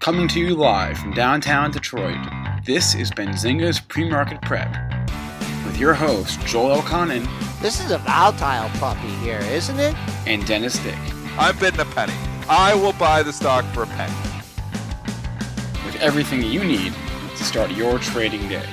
Coming to you live from downtown Detroit, this is Benzinga's Pre-Market Prep with your host, Joel Elconin. This is a volatile puppy here, isn't it? And Dennis Dick. I'm bidding a penny. I will buy the stock for a penny. With everything you need to start your trading day.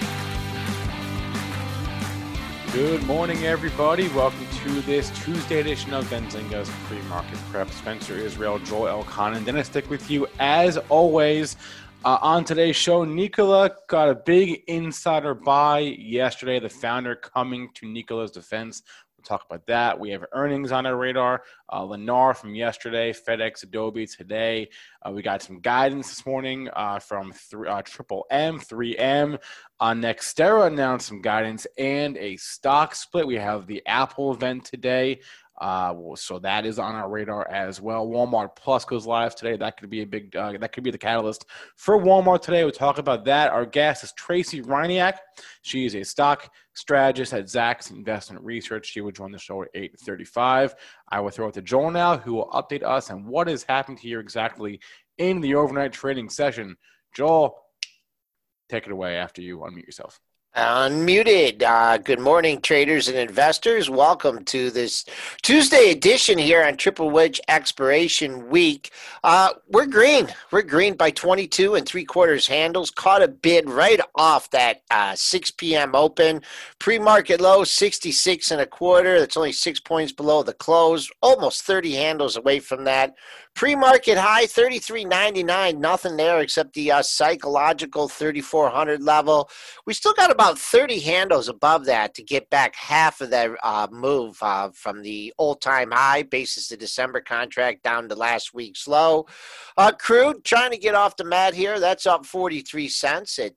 Good morning, everybody. Welcome to this Tuesday edition of Benzinga's Pre-Market Prep. Spencer Israel, Joel Elconin, Dennis Dick with you as always. On today's show, Nikola got a big insider buy yesterday. The founder coming to Nikola's defense. We'll talk about that. We have earnings on our radar. Lennar from yesterday, FedEx, Adobe today. We got some guidance this morning from Triple M, 3M. Nextera announced some guidance and a stock split. We have the Apple event today. So that is on our radar as well. Walmart Plus goes live today. That could be a big, that could be the catalyst for Walmart today. We'll talk about that. Our guest is Tracy Reiniak. She is a stock strategist at Zacks Investment Research. She will join the show at 8:35. I will throw it to Joel now, who will update us on what is happening here exactly in the overnight trading session. Joel, take it away after you unmute yourself. Unmuted. Good morning, traders and investors. Welcome to this Tuesday edition here on Triple Wedge Expiration Week. We're green. We're green by 22 3/4 handles. Caught a bid right off that 6 p.m. open. Pre-market low, 66 1/4. That's only 6 points below the close. Almost 30 handles away from that. Pre-market high, 33.99. Nothing there except the psychological 3,400 level. We still got about 30 handles above that to get back half of that move from the all-time high basis the December contract down to last week's low. Crude trying to get off the mat here. That's up 43 cents at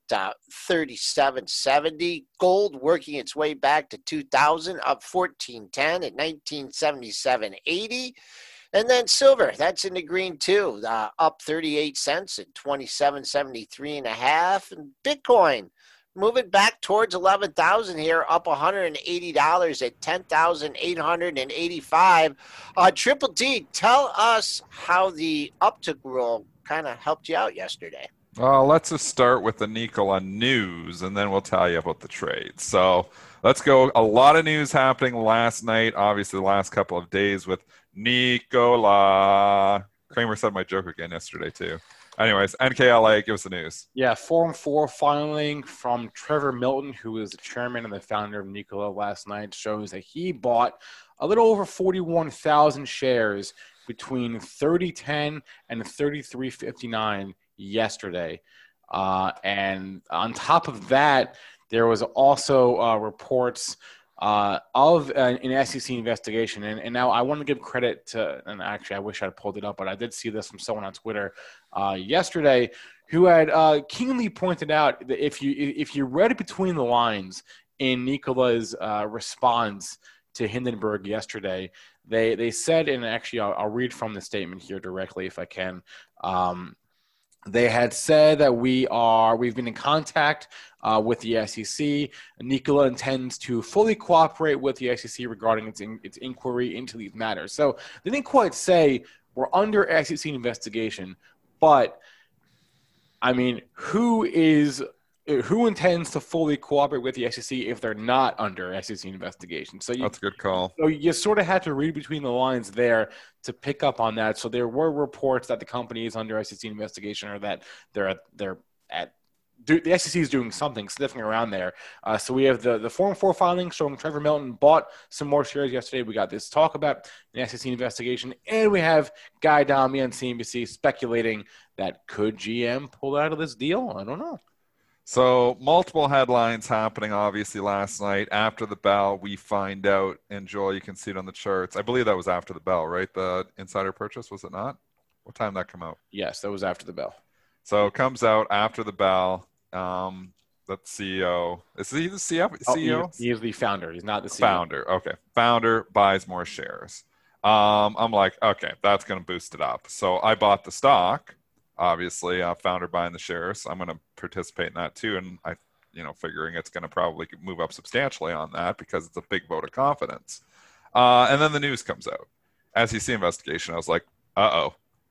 37.70. Gold working its way back to 2,000, up 14.10 at 1977.80. And then silver, that's in the green too, up 38 cents at 27.73.5. And Bitcoin moving back towards 11,000 here, up $180 at 10,885. Triple D, tell us how the uptick rule kind of helped you out yesterday. Well, let's just start with the Nikola news, and then we'll tell you about the trade. So let's go. A lot of news happening last night, obviously the last couple of days with Nikola. Kramer said my joke again yesterday, too. Anyways, NKLA, give us the news. Yeah, Form 4 filing from Trevor Milton, who is the chairman and the founder of Nikola last night, shows that he bought a little over 41,000 shares between 30.10 and 33.59 yesterday. And on top of that, there was also reports of an SEC investigation. And now I want to give credit to, and actually I wish I'd pulled it up, but I did see this from someone on Twitter yesterday who had keenly pointed out that if you read between the lines in Nikola's response to Hindenburg yesterday, they said, and actually I'll read from the statement here directly if I can. They had said that we've been in contact with the SEC. Nikola intends to fully cooperate with the SEC regarding its inquiry into these matters. So they didn't quite say we're under SEC investigation, but I mean, who intends to fully cooperate with the SEC if they're not under SEC investigation? So That's a good call. So you sort of had to read between the lines there to pick up on that. So there were reports that the company is under SEC investigation, or that the SEC is doing something, sniffing around there. So we have the Form 4 filing showing Trevor Milton bought some more shares yesterday. We got this talk about the SEC investigation, and we have Guy Adami on CNBC speculating that could GM pull out of this deal? I don't know. So multiple headlines happening, obviously, last night. After the bell, we find out, and Joel, you can see it on the charts. I believe that was after the bell, right? The insider purchase, was it not? What time did that come out? Yes, that was after the bell. So it comes out after the bell. That's CEO. Is he the CEO? Oh, he is the founder. He's not the CEO. Founder. Okay. Founder buys more shares. I'm like, okay, that's going to boost it up. So I bought the stock. Obviously, founder buying the shares. I'm going to participate in that too, and figuring it's going to probably move up substantially on that because it's a big vote of confidence. And then the news comes out. SEC investigation. I was like, uh-oh.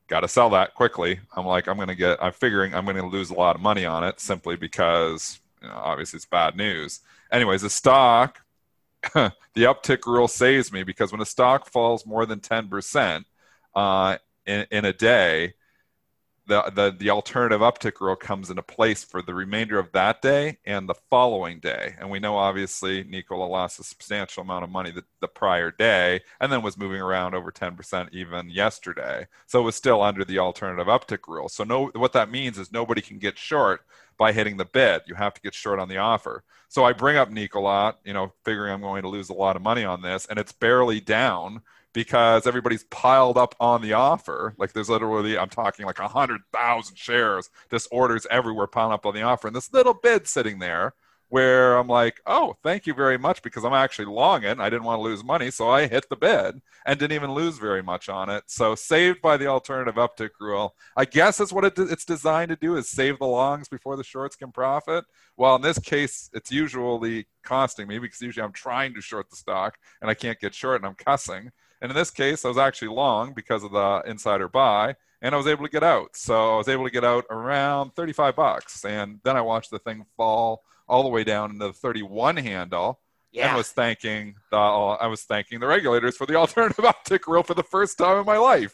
got to sell that quickly. I'm figuring I'm going to lose a lot of money on it simply because, obviously it's bad news. Anyways, the stock, the uptick rule saves me because when a stock falls more than 10% in a day, the alternative uptick rule comes into place for the remainder of that day and the following day. And we know, obviously, Nikola lost a substantial amount of money the prior day and then was moving around over 10% even yesterday. So it was still under the alternative uptick rule. So what that means is nobody can get short by hitting the bid. You have to get short on the offer. So I bring up Nikola, figuring I'm going to lose a lot of money on this, and it's barely down because everybody's piled up on the offer. Like there's literally, I'm talking like 100,000 shares, just orders everywhere piling up on the offer. And this little bid sitting there where I'm like, oh, thank you very much, because I'm actually long it. I didn't want to lose money, so I hit the bid and didn't even lose very much on it. So saved by the alternative uptick rule. I guess that's what it's designed to do, is save the longs before the shorts can profit. Well, in this case, it's usually costing me because usually I'm trying to short the stock and I can't get short and I'm cussing. And in this case, I was actually long because of the insider buy, and I was able to get out. So I was able to get out around $35, and then I watched the thing fall all the way down into the 31 handle. Yeah. And was thanking the regulators for the alternative uptick rule for the first time in my life.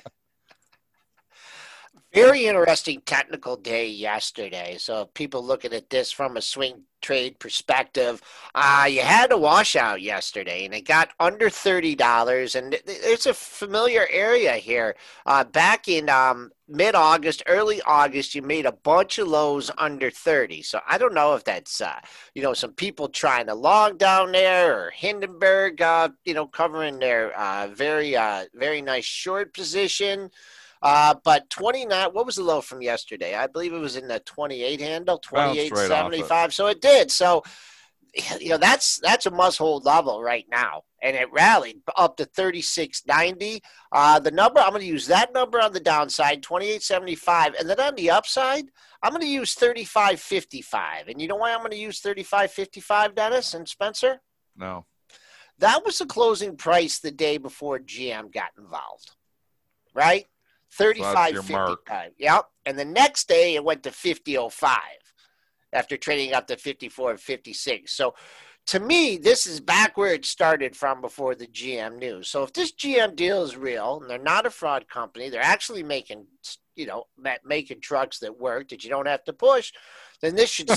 Very interesting technical day yesterday. So people looking at this from a swing trade perspective, you had a washout yesterday, and it got under $30. And it's a familiar area here. Back in mid-August, early August, you made a bunch of lows under 30. So I don't know if that's, some people trying to long down there, or Hindenburg, covering their very nice short position. But 29, what was the low from yesterday? I believe it was in the 28 handle, 28.75. Right, so it did. So, that's a must-hold level right now. And it rallied up to 36.90. The number, I'm going to use that number on the downside, 28.75. And then on the upside, I'm going to use 35.55. And you know why I'm going to use 35.55, Dennis and Spencer? No. That was the closing price the day before GM got involved, right? 35.55. Yep. And the next day it went to 50.05 after trading up to 54.56. So to me, this is back where it started from before the GM news. So if this GM deal is real and they're not a fraud company, they're actually making trucks that work that you don't have to push, then this should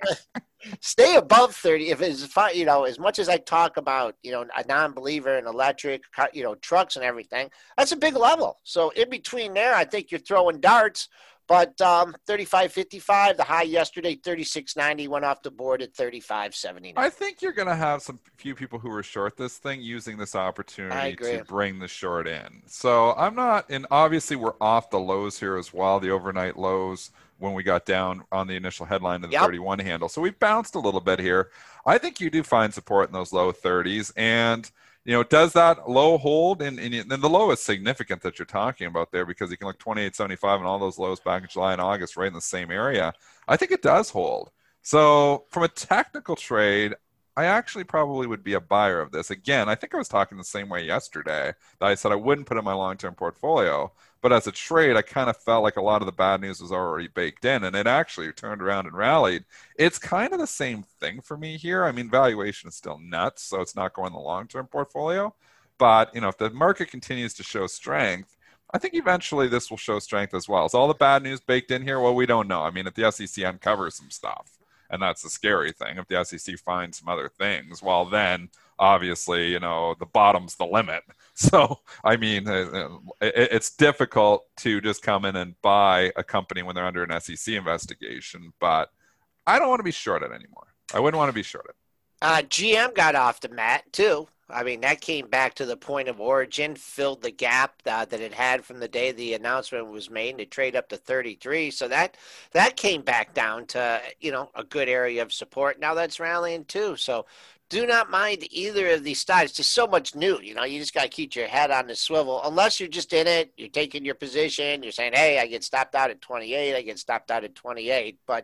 stay above 30. If it's, as much as I talk about, a non-believer in electric, trucks and everything, that's a big level. So in between there, I think you're throwing darts. But 35.55, the high yesterday, 36.90, went off the board at 35.79. I think you're going to have few people who are short this thing using this opportunity to bring the short in. So I'm not, and obviously we're off the lows here as well, the overnight lows when we got down on the initial headline of the 31 handle. So we bounced a little bit here. I think you do find support in those low 30s, and does that low hold? And the low is significant that you're talking about there, because you can look 28.75 and all those lows back in July and August right in the same area. I think it does hold. So from a technical trade, I actually probably would be a buyer of this. Again, I think I was talking the same way yesterday, that I said I wouldn't put in my long-term portfolio. But as a trade, I kind of felt like a lot of the bad news was already baked in, and it actually turned around and rallied. It's kind of the same thing for me here. I mean, valuation is still nuts, so it's not going in the long-term portfolio. But, if the market continues to show strength, I think eventually this will show strength as well. Is all the bad news baked in here? Well, we don't know. I mean, if the SEC uncovers some stuff, and that's the scary thing, if the SEC finds some other things, well, then obviously, the bottom's the limit. So, I mean, it's difficult to just come in and buy a company when they're under an SEC investigation, but I don't want to be short it anymore. I wouldn't want to be short it. GM got off the mat, too. I mean, that came back to the point of origin, filled the gap that it had from the day the announcement was made to trade up to 33. So that came back down to, a good area of support. Now that's rallying, too. So do not mind either of these stocks. Just so much new. You just got to keep your head on the swivel. Unless you're just in it, you're taking your position. You're saying, hey, I get stopped out at 28. I get stopped out at 28. But,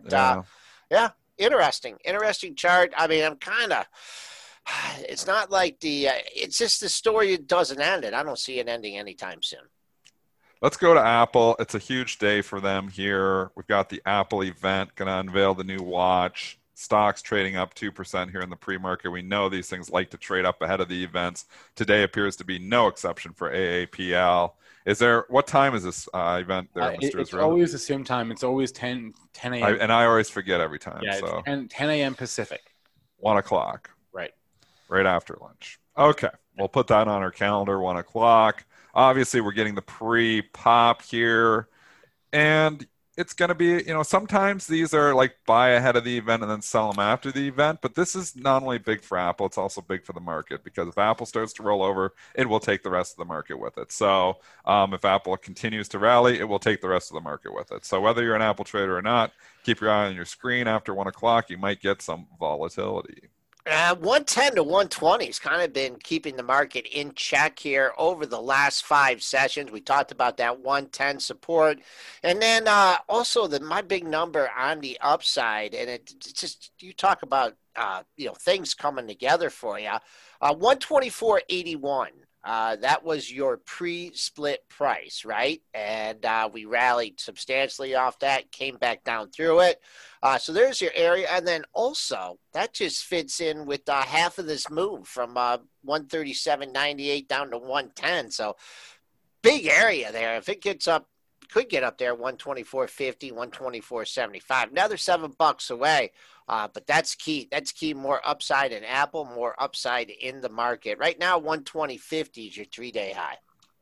interesting chart. I mean, I'm kind of – it's not like it's just the story doesn't end, and I don't see it ending anytime soon. Let's go to Apple. It's a huge day for them here. We've got the Apple event, going to unveil the new watch. Stocks trading up 2% here in the pre-market. We know these things like to trade up ahead of the events. Today appears to be no exception for AAPL. What time is this event there, Mr. It's Israel? always the same time. It's always 10 a.m. And I always forget every time. Yeah, so it's 10 a.m. Pacific. 1 o'clock. Right After lunch. Okay. We'll put that on our calendar, 1 o'clock. Obviously, we're getting the pre-pop here. And it's going to be, sometimes these are like buy ahead of the event and then sell them after the event. But this is not only big for Apple, it's also big for the market, because if Apple starts to roll over, it will take the rest of the market with it. So if Apple continues to rally, it will take the rest of the market with it. So whether you're an Apple trader or not, keep your eye on your screen. After 1 o'clock, you might get some volatility. 110 to 120 has kind of been keeping the market in check here over the last 5 sessions. We talked about that 110 support. And then also my big number on the upside, and it's just, you talk about, things coming together for you. 124.81. That was your pre-split price, right? And we rallied substantially off that, came back down through it. So there's your area. And then also, that just fits in with half of this move from 137.98 down to 110. So big area there. If it gets up, could get up there, 124.50, 124.75. Another $7 away. But that's key. That's key. More upside in Apple, more upside in the market. Right now, 120.50 is your 3-day high.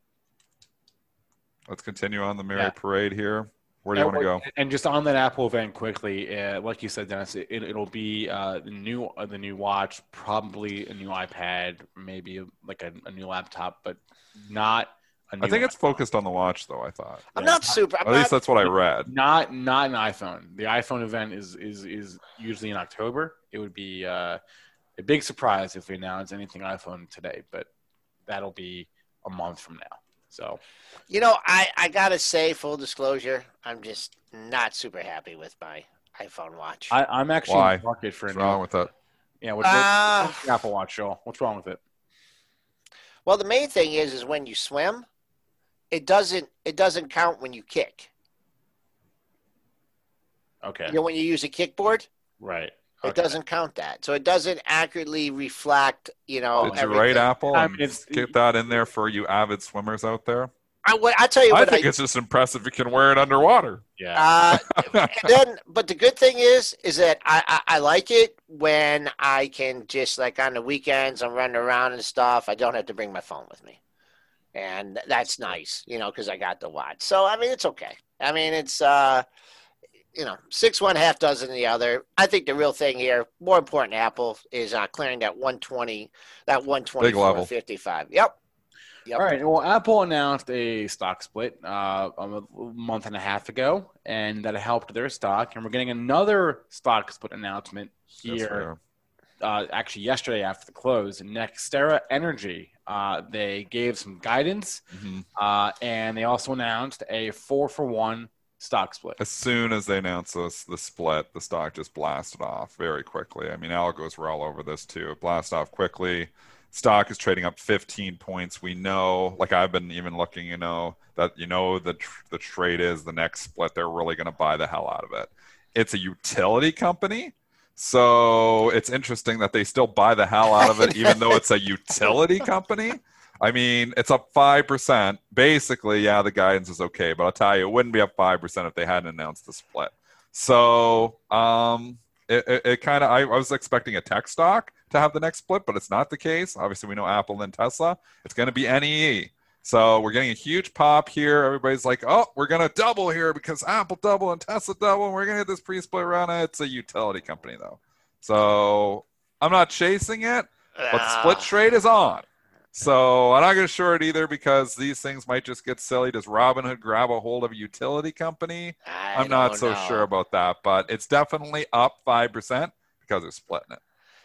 Let's continue on the Merry Parade here. Where do you want to go? And just on that Apple event quickly, like you said, Dennis, it'll be the new watch, probably a new iPad, maybe like a new laptop, but not a new I think it's iPhone. focused on the watch, though, I thought. I'm not super. At least that's what I read. Not an iPhone. The iPhone event is usually in October. It would be a big surprise if we announce anything iPhone today, but that'll be a month from now. So, I gotta say, full disclosure, I'm just not super happy with my iPhone watch. I'm actually Why? in the market for What's a wrong with that? Yeah, what's the Apple Watch, Joel? What's wrong with it? Well, the main thing is when you swim, it doesn't count when you kick. Okay. When you use a kickboard, Right. it doesn't count that. So it doesn't accurately reflect, Did you everything. write Apple? I And mean, get that in there for you avid swimmers out there. I tell you I what, think it's just impressive you can wear it underwater. Yeah. but the good thing is that I like it when I can just, like, on the weekends, I'm running around and stuff. I don't have to bring my phone with me. And that's nice, because I got the watch. So, I mean, it's okay. I mean, it's, 6 one, half dozen the other. I think the real thing here, more important, Apple, is clearing that 120, that 124.55. Yep. All right. Well, Apple announced a stock split a month and a half ago, and that helped their stock. And we're getting another stock split announcement here, actually yesterday after the close. NextEra Energy, they gave some guidance, and they also announced a 4-for-1 stock split. As soon as they announced the split, the stock just blasted off very quickly. I mean, algos were all over this too. It blasted off quickly. Stock is trading up 15 points. We know, like I've been even looking, that the trade is the next split. They're really going to buy the hell out of it. It's a utility company, so it's interesting that they still buy the hell out of it, even though it's a utility company. I mean, it's up 5%. Basically, yeah, the guidance is okay, but I'll tell you, it wouldn't be up 5% if they hadn't announced the split. So, it kind of, I was expecting a tech stock to have the next split, but it's not the case. Obviously, we know Apple and Tesla. It's going to be NEE. So we're getting a huge pop here. Everybody's like, oh, we're going to double here because Apple double and Tesla double, and we're going to get this pre-split run. It's a utility company, though. So I'm not chasing it, but the split trade is on. So I'm not going to short it either because these things might just get silly. Does Robinhood grab a hold of a utility company? I'm not so sure about that, but it's definitely up 5% because they're splitting it.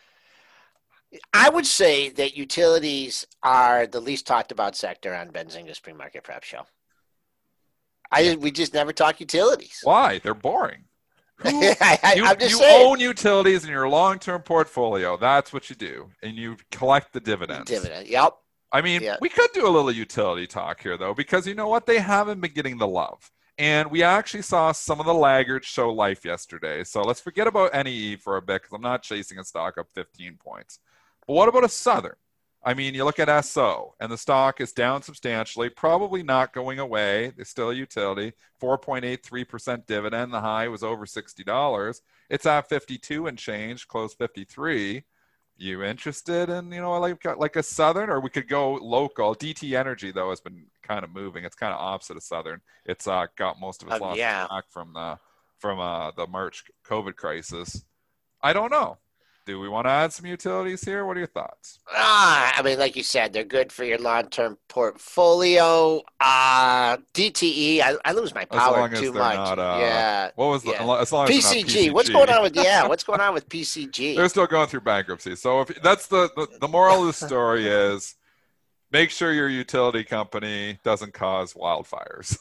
I would say that utilities are the least talked about sector on Benzinga's pre-market prep show. We just never talk utilities. Why? They're boring. I'm just you saying. Own utilities in your long-term portfolio. That's what you do, and you collect the dividends. Yep. I mean, Yeah. we could do a little utility talk here, though, because you know what? They haven't been getting the love. And we actually saw some of the laggards show life yesterday. So let's forget about NEE for a bit because I'm not chasing a stock up 15 points. But what about a Southern? I mean, you look at SO, and the stock is down substantially, probably not going away. It's still a utility, 4.83% dividend. The high was over $60. It's at 52 and change, close 53. You interested in, like a Southern, or we could go local? DT Energy, though, has been kind of moving. It's kind of opposite of Southern. It's got most of its losses back from the March COVID crisis. I don't know. Do we want to add some utilities here? What are your thoughts? I mean, like you said, they're good for your long-term portfolio. DTE, I lose my power too much. Not, yeah. What was yeah. as long as PCG? What's going on with What's going on with PCG? They're still going through bankruptcy. So if that's the moral of the story is make sure your utility company doesn't cause wildfires.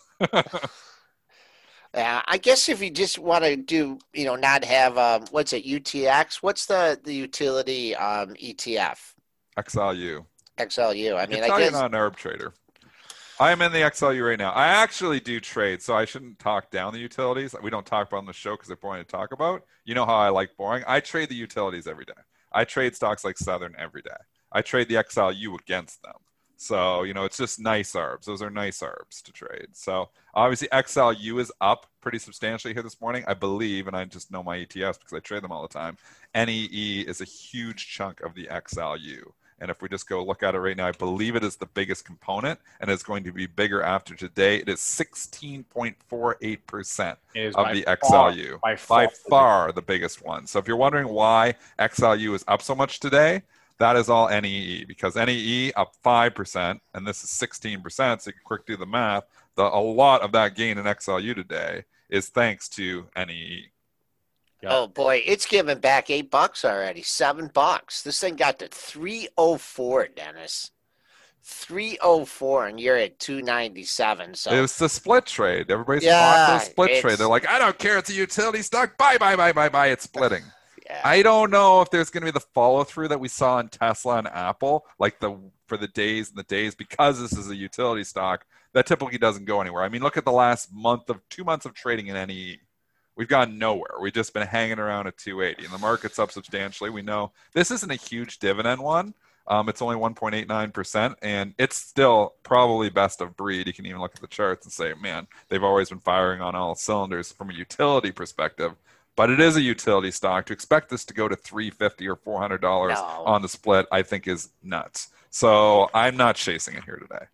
I guess if you just want to do, not have, what's it, UTX? What's the utility ETF? XLU. XLU. I mean, I guess you're not an herb trader. I am in the XLU right now. I actually do trade, so I shouldn't talk down the utilities. We don't talk about on the show because they're boring to talk about. You know how I like boring. I trade the utilities every day. I trade stocks like Southern every day. I trade the XLU against them. So, it's just nice ARBs. Those are nice ARBs to trade. So, obviously, XLU is up pretty substantially here this morning, I believe, and I just know my ETFs because I trade them all the time. NEE is a huge chunk of the XLU. And if we just go look at it right now, I believe it is the biggest component, and it's going to be bigger after today. It is 16.48% of the XLU. By far the biggest one. So if you're wondering why XLU is up so much today, that is all NEE, because NEE up 5%, and this is 16%, so you can quick do the math. A lot of that gain in XLU today is thanks to NEE. Yep. Oh boy, it's given back $8 already, $7. This thing got to 304, Dennis. 304, and you're at 297. So it was the split trade. Everybody's talking the split trade. They're like, I don't care, it's a utility stock. Buy. It's splitting. Yeah. I don't know if there's going to be the follow through that we saw in Tesla and Apple, like for the days and the days, because this is a utility stock that typically doesn't go anywhere. I mean, look at the last 2 months of trading in NEE. We've gone nowhere. We've just been hanging around at 280, and the market's up substantially. We know this isn't a huge dividend one. It's only 1.89%, and it's still probably best of breed. You can even look at the charts and say, man, they've always been firing on all cylinders from a utility perspective. But it is a utility stock. To expect this to go to $350 or $400 on the split, I think is nuts. So I'm not chasing it here today.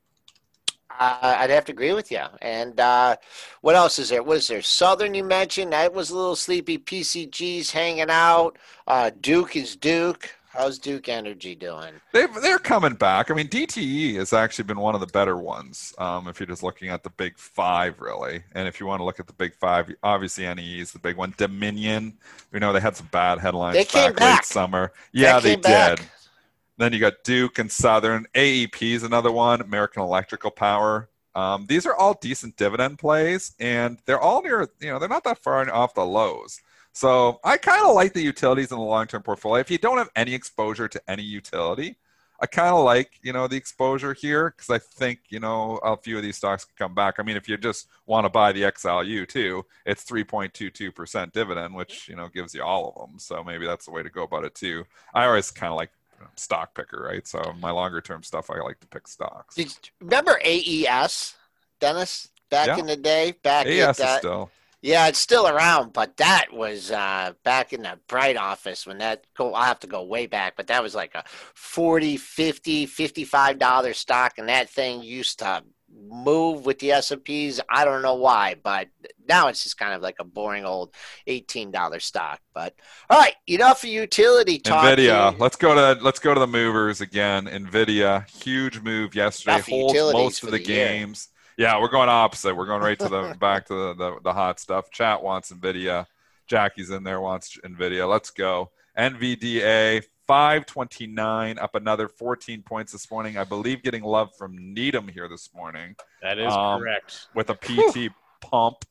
I'd have to agree with you. And what else is there? What is there? Southern, you mentioned. That was a little sleepy. PCG's hanging out. Duke is Duke. How's Duke Energy doing? They're coming back. I mean, DTE has actually been one of the better ones if you're just looking at the big five, really. And if you want to look at the big five, obviously NEE is the big one. Dominion, they had some bad headlines back late summer. Yeah, they did. Then you got Duke and Southern. AEP is another one, American Electrical Power. These are all decent dividend plays, and they're all near, they're not that far off the lows. So I kind of like the utilities in the long-term portfolio. If you don't have any exposure to any utility, I kind of like, the exposure here because I think, a few of these stocks can come back. I mean, if you just want to buy the XLU too, it's 3.22% dividend, which, gives you all of them. So maybe that's the way to go about it too. I always kind of like stock picker, right? So my longer-term stuff, I like to pick stocks. Remember AES, Dennis, back in the day? AES is still. Yeah, it's still around, but that was back in the Bright office when I'll have to go way back, but that was like a $40, $50, $55 stock, and that thing used to move with the S&Ps. I don't know why, but now it's just kind of like a boring old $18 stock. But all right, enough of utility talk. NVIDIA. Let's go to the movers again. NVIDIA, huge move yesterday. Holds most of the games. Yeah, we're going opposite. We're going right to the back to the hot stuff. Chat wants NVIDIA. Jackie's in there wants NVIDIA. Let's go. NVDA 529 up another 14 points this morning. I believe getting love from Needham here this morning. That is correct. With a PT pump.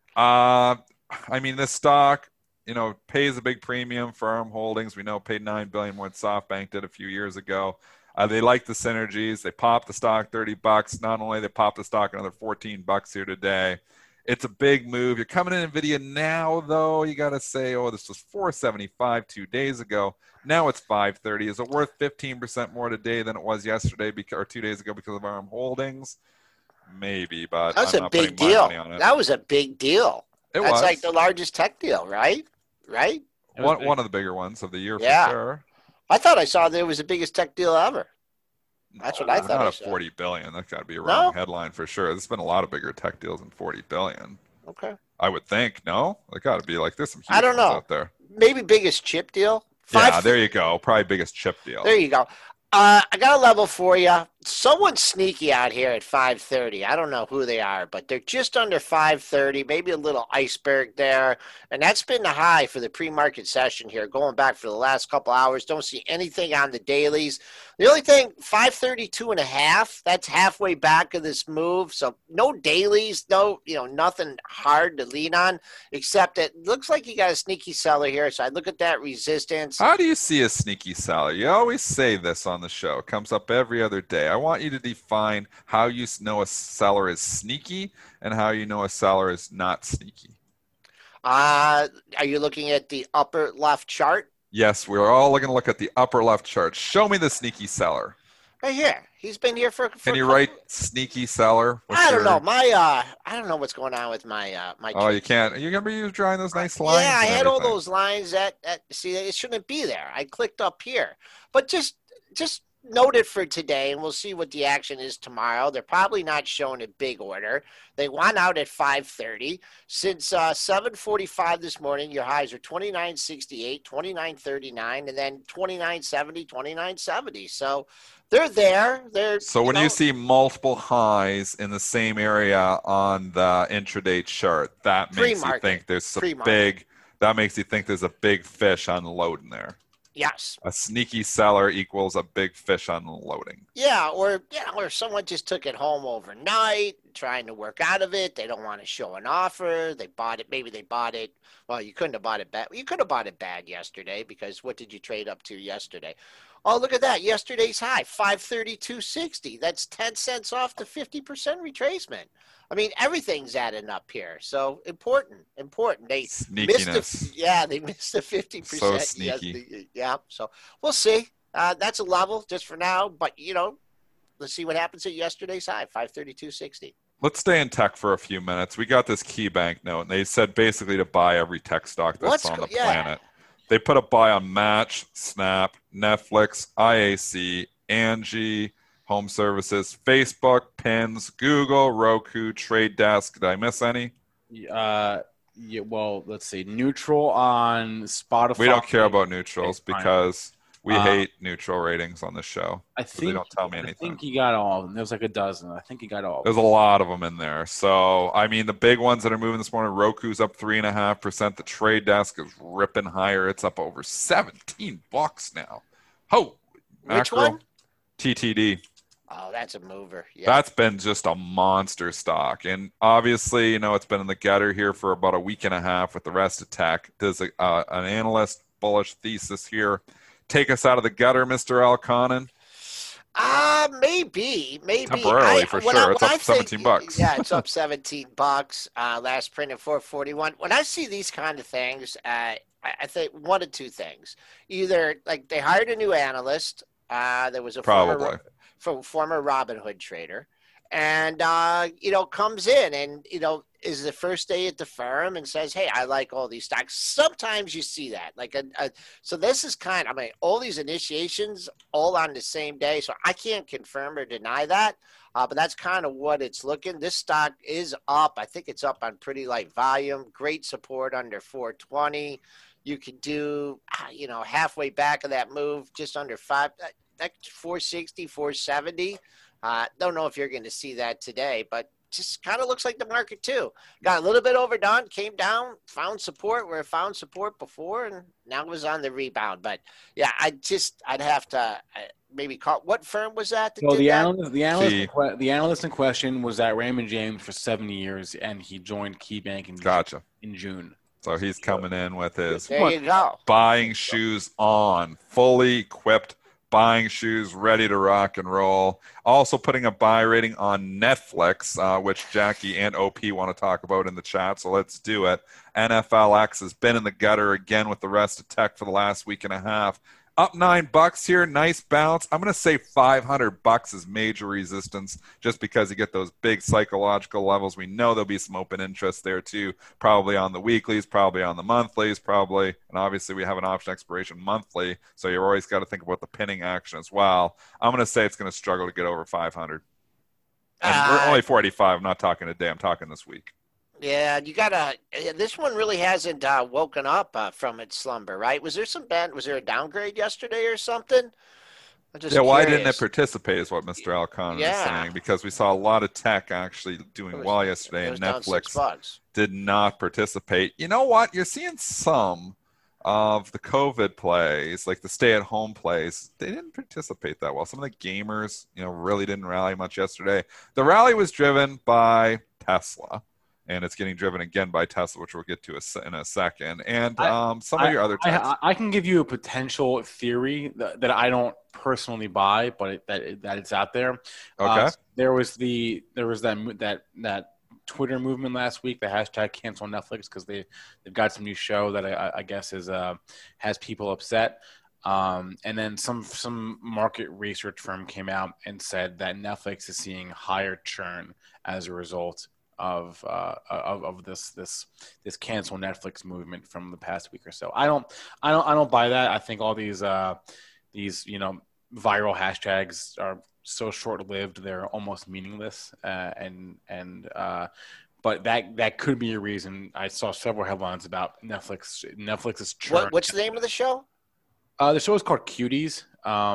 I mean, this stock, pays a big premium. Firm Holdings, we know, paid $9 billion more than SoftBank did a few years ago. They like the synergies. They popped the stock $30. Not only they popped the stock another $14 here today. It's a big move. You're coming in NVIDIA now, though. You got to say, oh, this was $475 2 days ago. Now it's $530. Is it worth 15% more today than it was yesterday or 2 days ago because of ARM Holdings? Maybe, but that's I'm a not big putting my deal. money on it. That was a big deal. That's was like the largest tech deal, right? One of the bigger ones of the year for sure. I thought I saw that it was the biggest tech deal ever. That's what I thought. Not a $40 billion. That's got to be a wrong headline for sure. There's been a lot of bigger tech deals than $40 billion. Okay. I would think. No, they got to be like there's some huge I don't know. ones out there. Maybe biggest chip deal. Yeah, there you go. Probably biggest chip deal. There you go. I got a level for you. Someone's sneaky out here at 530. I don't know who they are, but they're just under 530, maybe a little iceberg there. And that's been the high for the pre-market session here, going back for the last couple hours. Don't see anything on the dailies. The only thing, 532.5, that's halfway back of this move. So no dailies, nothing hard to lean on, except it looks like you got a sneaky seller here. So I look at that resistance. How do you see a sneaky seller? You always say this on the show. It comes up every other day. I want you to define how you know a seller is sneaky and how you know a seller is not sneaky. Are you looking at the upper left chart? Yes, we're all going to look at the upper left chart. Show me the sneaky seller. Right here. He's been here for Can you write sneaky seller? I don't know. I don't know what's going on with my my. Oh, you can't. You're gonna be drawing those nice lines. Yeah, I had all those lines that see it shouldn't be there. I clicked up here, but just note it for today, and we'll see what the action is tomorrow. They're probably not showing a big order. They went out at 5:30. Since 7:45 this morning, your highs are 29.68, 29.39, and then 29.70, 29.70. So they're there. So when you see multiple highs in the same area on the intraday chart, that makes you think there's that makes you think there's a big fish unloading there. Yes. A sneaky seller equals a big fish unloading. Yeah, or someone just took it home overnight, trying to work out of it. They don't want to show an offer. They bought it. Maybe they bought it. Well, you couldn't have bought it bad. You could have bought it bad yesterday because what did you trade up to yesterday? Oh, look at that. Yesterday's high, 532.60. That's 10 cents off the 50% retracement. I mean, everything's adding up here. So important. They Sneakiness. They missed the 50%. So sneaky. Yeah. So we'll see. That's a level just for now. But, let's see what happens at yesterday's high, 532.60. Let's stay in tech for a few minutes. We got this KeyBank note, and they said basically to buy every tech stock that's on the planet. They put a buy on Match, Snap, Netflix, IAC, Angie, Home Services, Facebook, Pins, Google, Roku, Trade Desk. Did I miss any? Well, let's see. Neutral on Spotify. We don't care about neutrals because we hate neutral ratings on the show. They don't tell me anything. I think you got all of them. There was like a dozen. I think you got all of them. There's a lot of them in there. So, I mean, the big ones that are moving this morning, Roku's up 3.5%. The Trade Desk is ripping higher. It's up over $17 now. Which one? TTD. Oh, that's a mover. Yeah. That's been just a monster stock. And obviously, it's been in the gutter here for about a week and a half with the rest of tech. Does an analyst bullish thesis here take us out of the gutter, Mr. Alconin? Maybe. Temporarily, for sure. It's up $17. Yeah, it's up $17. Last print at 441. When I see these kind of things, I think one of two things. Either like they hired a new analyst. There was a former Robinhood trader, and comes in and is the first day at the firm and says, "Hey, I like all these stocks." Sometimes you see that, so this is all these initiations all on the same day. So I can't confirm or deny that, but that's kind of what it's looking. This stock is up. I think it's up on pretty light volume. Great support under 420. You could do, halfway back of that move, just under 5. That's 460, 470. Don't know if you're going to see that today, but just kind of looks like the market too. Got a little bit overdone, came down, found support where it found support before, and now it was on the rebound. But yeah, I'd have to maybe call. What firm was that? So the analyst in question was at Raymond James for 7 years, and he joined KeyBank in June. So he's coming in with his there you go. buying shoes on, fully equipped buying shoes, ready to rock and roll. Also putting a buy rating on Netflix, which Jackie and OP want to talk about in the chat, so let's do it. NFLX has been in the gutter again with the rest of tech for the last week and a half. Up $9 here, nice bounce. I'm going to say $500 is major resistance just because you get those big psychological levels. We know there'll be some open interest there too, probably on the weeklies, probably on the monthlies, probably. And obviously we have an option expiration monthly, so you've always got to think about the pinning action as well. I'm going to say it's going to struggle to get over 500. And we're only 485. I'm not talking today. I'm talking this week. Yeah, you gotta. This one really hasn't woken up from its slumber, right? Was there a downgrade yesterday or something? Why didn't it participate is what Mr. Alcon is Yeah. saying, because we saw a lot of tech actually doing well yesterday, and down Netflix $6. did not participate. You know what? You're seeing some of the COVID plays, like the stay-at-home plays, they didn't participate that well. Some of the gamers, really didn't rally much yesterday. The rally was driven by Tesla. And it's getting driven again by Tesla, which we'll get to in a second. And some of your other techs. I can give you a potential theory that I don't personally buy, but that it's out there. Okay. There was that Twitter movement last week, the hashtag cancel Netflix, because they've got some new show that I guess has people upset. And then some market research firm came out and said that Netflix is seeing higher churn as a result of this cancel Netflix movement from the past week or so. I don't buy that. I think all these viral hashtags are so short-lived they're almost meaningless. But that could be a reason. I saw several headlines about Netflix's churn. What's the name of the show? The show is called Cuties.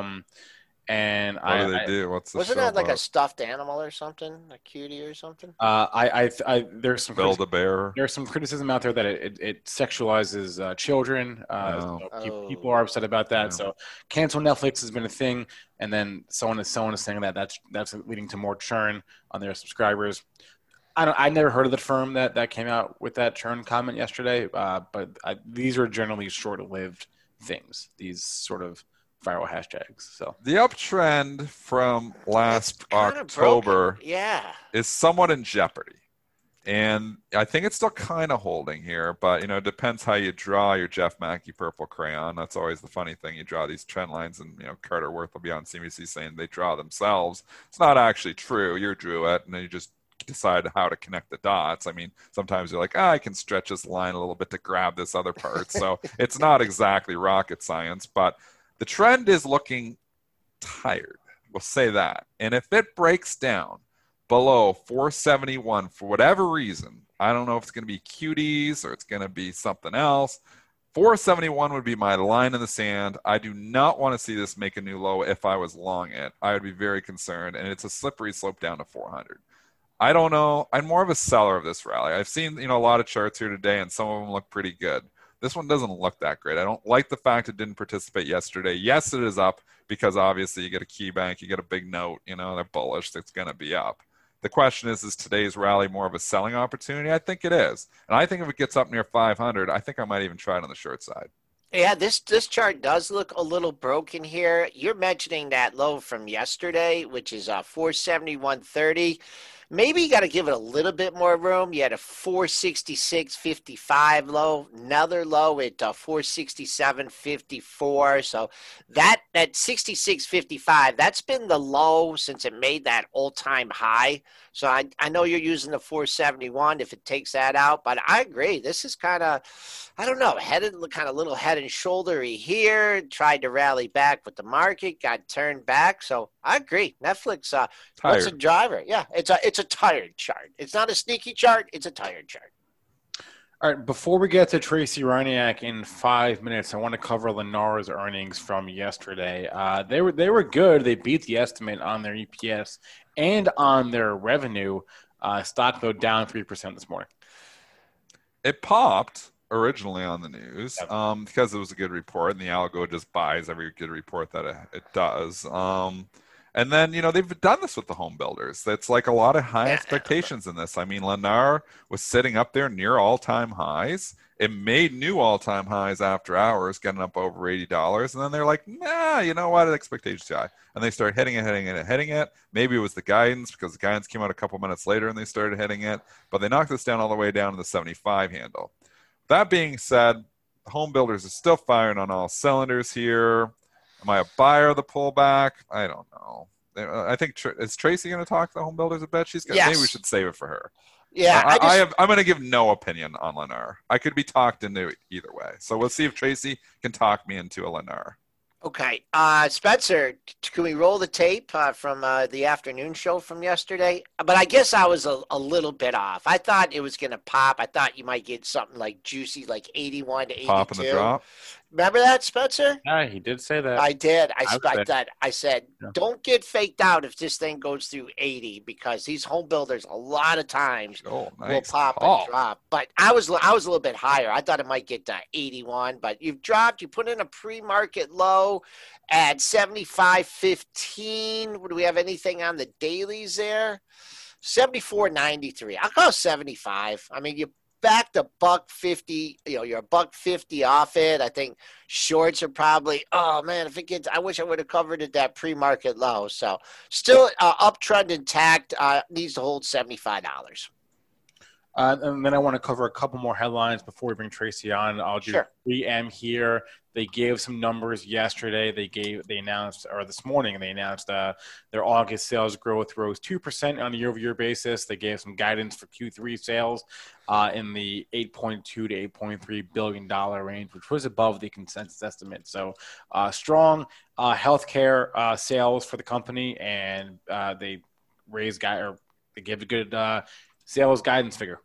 And what do they do? What's the wasn't show that like about? a stuffed animal or something, a cutie or something? There's some Build-A-Bear. There's some criticism out there that it sexualizes children. People are upset about that. Yeah. So cancel Netflix has been a thing, and then someone is saying that's leading to more churn on their subscribers. I never heard of the firm that came out with that churn comment yesterday, but these are generally short-lived things. These sort of viral hashtags. So the uptrend from last October is somewhat in jeopardy. And I think it's still kind of holding here, but it depends how you draw your Jeff Mackey purple crayon. That's always the funny thing. You draw these trend lines, and Carter Worth will be on CBC saying they draw themselves. It's not actually true. You drew it, and then you just decide how to connect the dots. I mean, sometimes you're like, I can stretch this line a little bit to grab this other part. So it's not exactly rocket science, but the trend is looking tired. We'll say that. And if it breaks down below 471 for whatever reason, I don't know if it's going to be cuties or it's going to be something else. 471 would be my line in the sand. I do not want to see this make a new low if I was long it. I would be very concerned. And it's a slippery slope down to 400. I don't know. I'm more of a seller of this rally. I've seen, a lot of charts here today, and some of them look pretty good. This one doesn't look that great. I don't like the fact it didn't participate yesterday. Yes, it is up because obviously you get a key bank, you get a big note, they're bullish. It's going to be up. The question is today's rally more of a selling opportunity? I think it is. And I think if it gets up near 500, I think I might even try it on the short side. Yeah, this chart does look a little broken here. You're mentioning that low from yesterday, which is 471.30. Maybe you got to give it a little bit more room. You had a 466.55 low, another low at 467.54. So that 66.55, that's been the low since it made that all-time high. So I know you're using the 471 if it takes that out, but I agree. This is kind of, I don't know, kind of little head and shouldery here. Tried to rally back with the market, got turned back. So I agree. Netflix, what's a driver? Yeah, it's a tired chart. It's not a sneaky chart. It's a tired chart. All right, before we get to Tracy Roniak in 5 minutes, I want to cover Lennar's earnings from yesterday. They were good. They beat the estimate on their EPS and on their revenue. Stock, though, down 3% this morning. It popped originally on the news because it was a good report, and the algo just buys every good report that it does. And And then, they've done this with the home builders. That's like a lot of high expectations in this. I mean, Lennar was sitting up there near all-time highs. It made new all-time highs after hours, getting up over $80. And then they're like, nah, you know what? Expectations high. And they start hitting it. Maybe it was the guidance, because the guidance came out a couple minutes later and they started hitting it. But they knocked this down all the way down to the 75 handle. That being said, home builders are still firing on all cylinders here. Am I a buyer of the pullback? I don't know. I think is Tracy going to talk to the home builders a bit? She's got. Yes. Maybe we should save it for her. Yeah, I'm going to give no opinion on Lennar. I could be talked into either way. So we'll see if Tracy can talk me into a Lennar. Okay. Spencer, can we roll the tape from the afternoon show from yesterday? But I guess I was a little bit off. I thought it was going to pop. I thought you might get something like juicy, like 81 to 82. Pop in the drop. Remember that, Spencer? Yeah, he did say that. I did. I said, Yeah. Don't get faked out if this thing goes through 80, because these home builders a lot of times Oh, nice will pop call. and drop. But I was a little bit higher. I thought it might get to 81, but you've dropped. You put in a pre-market low at 75.15. Do we have anything on the dailies there? 74.93. I'll call 75. I mean, you back to $1.50, you're $1.50 off it. I think shorts are probably, oh man, I wish I would have covered it that pre-market low. So still uptrend intact, needs to hold $75. And then I want to cover a couple more headlines before we bring Tracy on. I'll do 3M here. They gave some numbers yesterday. They announced, or this morning, they announced their August sales growth rose 2% on a year-over-year basis. They gave some guidance for Q3 sales in the $8.2 to $8.3 billion range, which was above the consensus estimate. So strong healthcare sales for the company, and they gave a good sales guidance figure.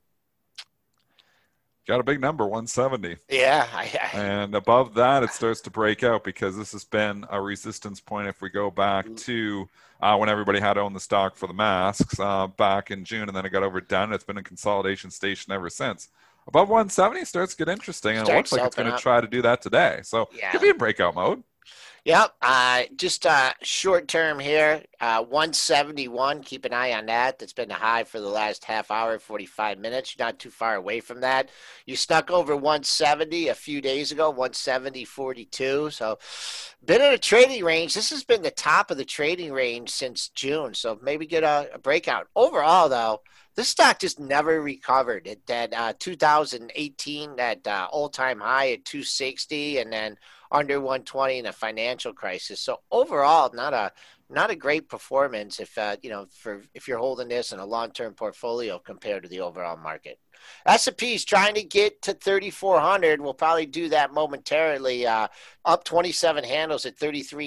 Got a big number, 170. Yeah. And above that, it starts to break out, because this has been a resistance point if we go back to when everybody had to own the stock for the masks back in June, and then it got overdone. It's been a consolidation station ever since. Above 170 starts to get interesting, and it looks like it's going to try to do that today. So it could be in breakout mode. Yep. Just short term here, 171. Keep an eye on that. That's been the high for the last half hour, 45 minutes. You're not too far away from that. You snuck over 170 a few days ago, 170.42. So been in a trading range. This has been the top of the trading range since June. So maybe get a breakout. Overall, though, this stock just never recovered. It that 2018, that all-time high at 260, and then under 120 in a financial crisis. So overall, not a great performance if if you're holding this in a long-term portfolio compared to the overall market. S&P is trying to get to 3,400. We'll probably do that momentarily. Up 27 handles at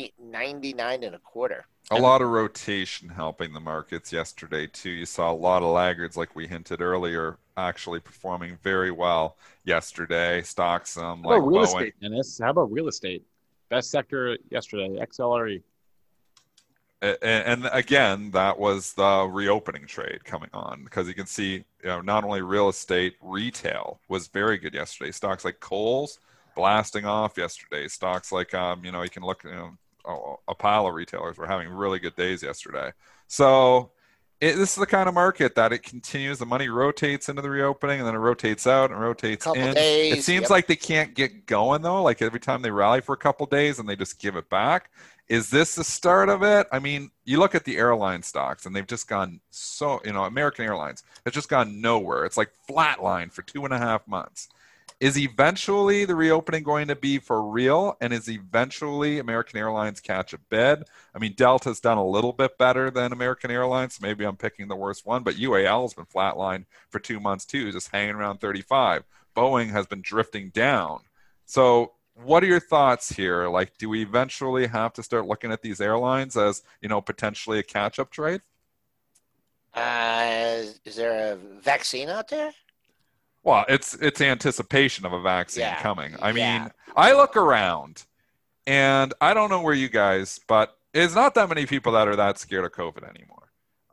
33.99 1/4. A lot of rotation helping the markets yesterday, too. You saw a lot of laggards, like we hinted earlier, actually performing very well yesterday. Stocks like real Boeing. estate, Dennis? How about real estate? Best sector yesterday, XLRE. And again, that was the reopening trade coming on, because you can see not only real estate, retail was very good yesterday. Stocks like Kohl's blasting off yesterday. Stocks like, you can look, a pile of retailers were having really good days yesterday. So this is the kind of market that it continues. The money rotates into the reopening, and then it rotates out and rotates in. Days, it seems like they can't get going, though. Like every time they rally for a couple days and they just give it back. Is this the start of it? I mean, you look at the airline stocks, and they've just gone American Airlines has just gone nowhere. It's like flatline for 2.5 months. Is eventually the reopening going to be for real? And is eventually American Airlines catch a bid? I mean, Delta's done a little bit better than American Airlines. So maybe I'm picking the worst one, but UAL has been flatlined for 2 months too, just hanging around 35. Boeing has been drifting down. So what are your thoughts here? Like, do we eventually have to start looking at these airlines as, potentially a catch-up trade? Is there a vaccine out there? Well, it's anticipation of a vaccine coming. I mean, Yeah. I look around, and I don't know where you guys, but it's not that many people that are that scared of COVID anymore.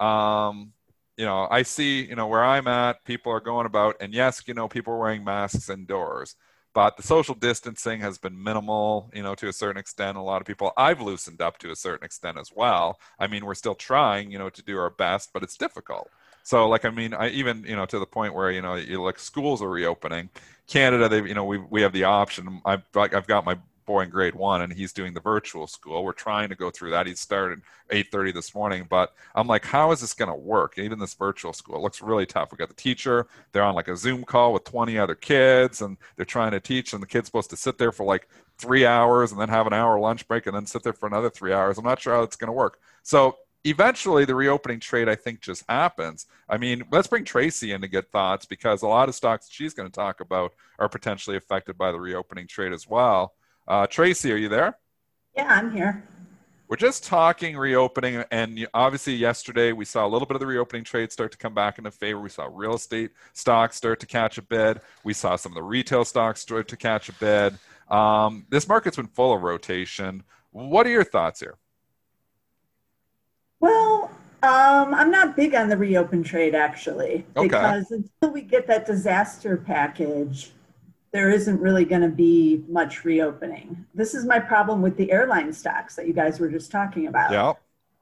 I see, where I'm at, people are going about, and yes, people are wearing masks indoors. but the social distancing has been minimal, to a certain extent. A lot of people, I've loosened up to a certain extent as well. I mean, we're still trying, to do our best, but it's difficult. So like, I mean, I even, to the point where, you look, schools are reopening. Canada, they, we have the option. I've got my boy in grade 1 and he's doing the virtual school. We're trying to go through that. He started 8:30 this morning, but I'm like, how is this going to work? Even this virtual school, it looks really tough. We got the teacher, they're on like a Zoom call with 20 other kids and they're trying to teach, and the kid's supposed to sit there for like 3 hours and then have an hour lunch break and then sit there for another 3 hours. I'm not sure how it's going to work. So eventually the reopening trade, I think, just happens. I mean, let's bring Tracy in to get thoughts, because a lot of stocks she's going to talk about are potentially affected by the reopening trade as well. Tracy, are you there? Yeah, I'm here. We're just talking reopening, and obviously yesterday we saw a little bit of the reopening trade start to come back into favor. We saw real estate stocks start to catch a bid. We saw some of the retail stocks start to catch a bid. This market's been full of rotation. What are your thoughts here? Well, I'm not big on the reopen trade, actually, because until we get that disaster package, there isn't really going to be much reopening. This is my problem with the airline stocks that you guys were just talking about. Yeah.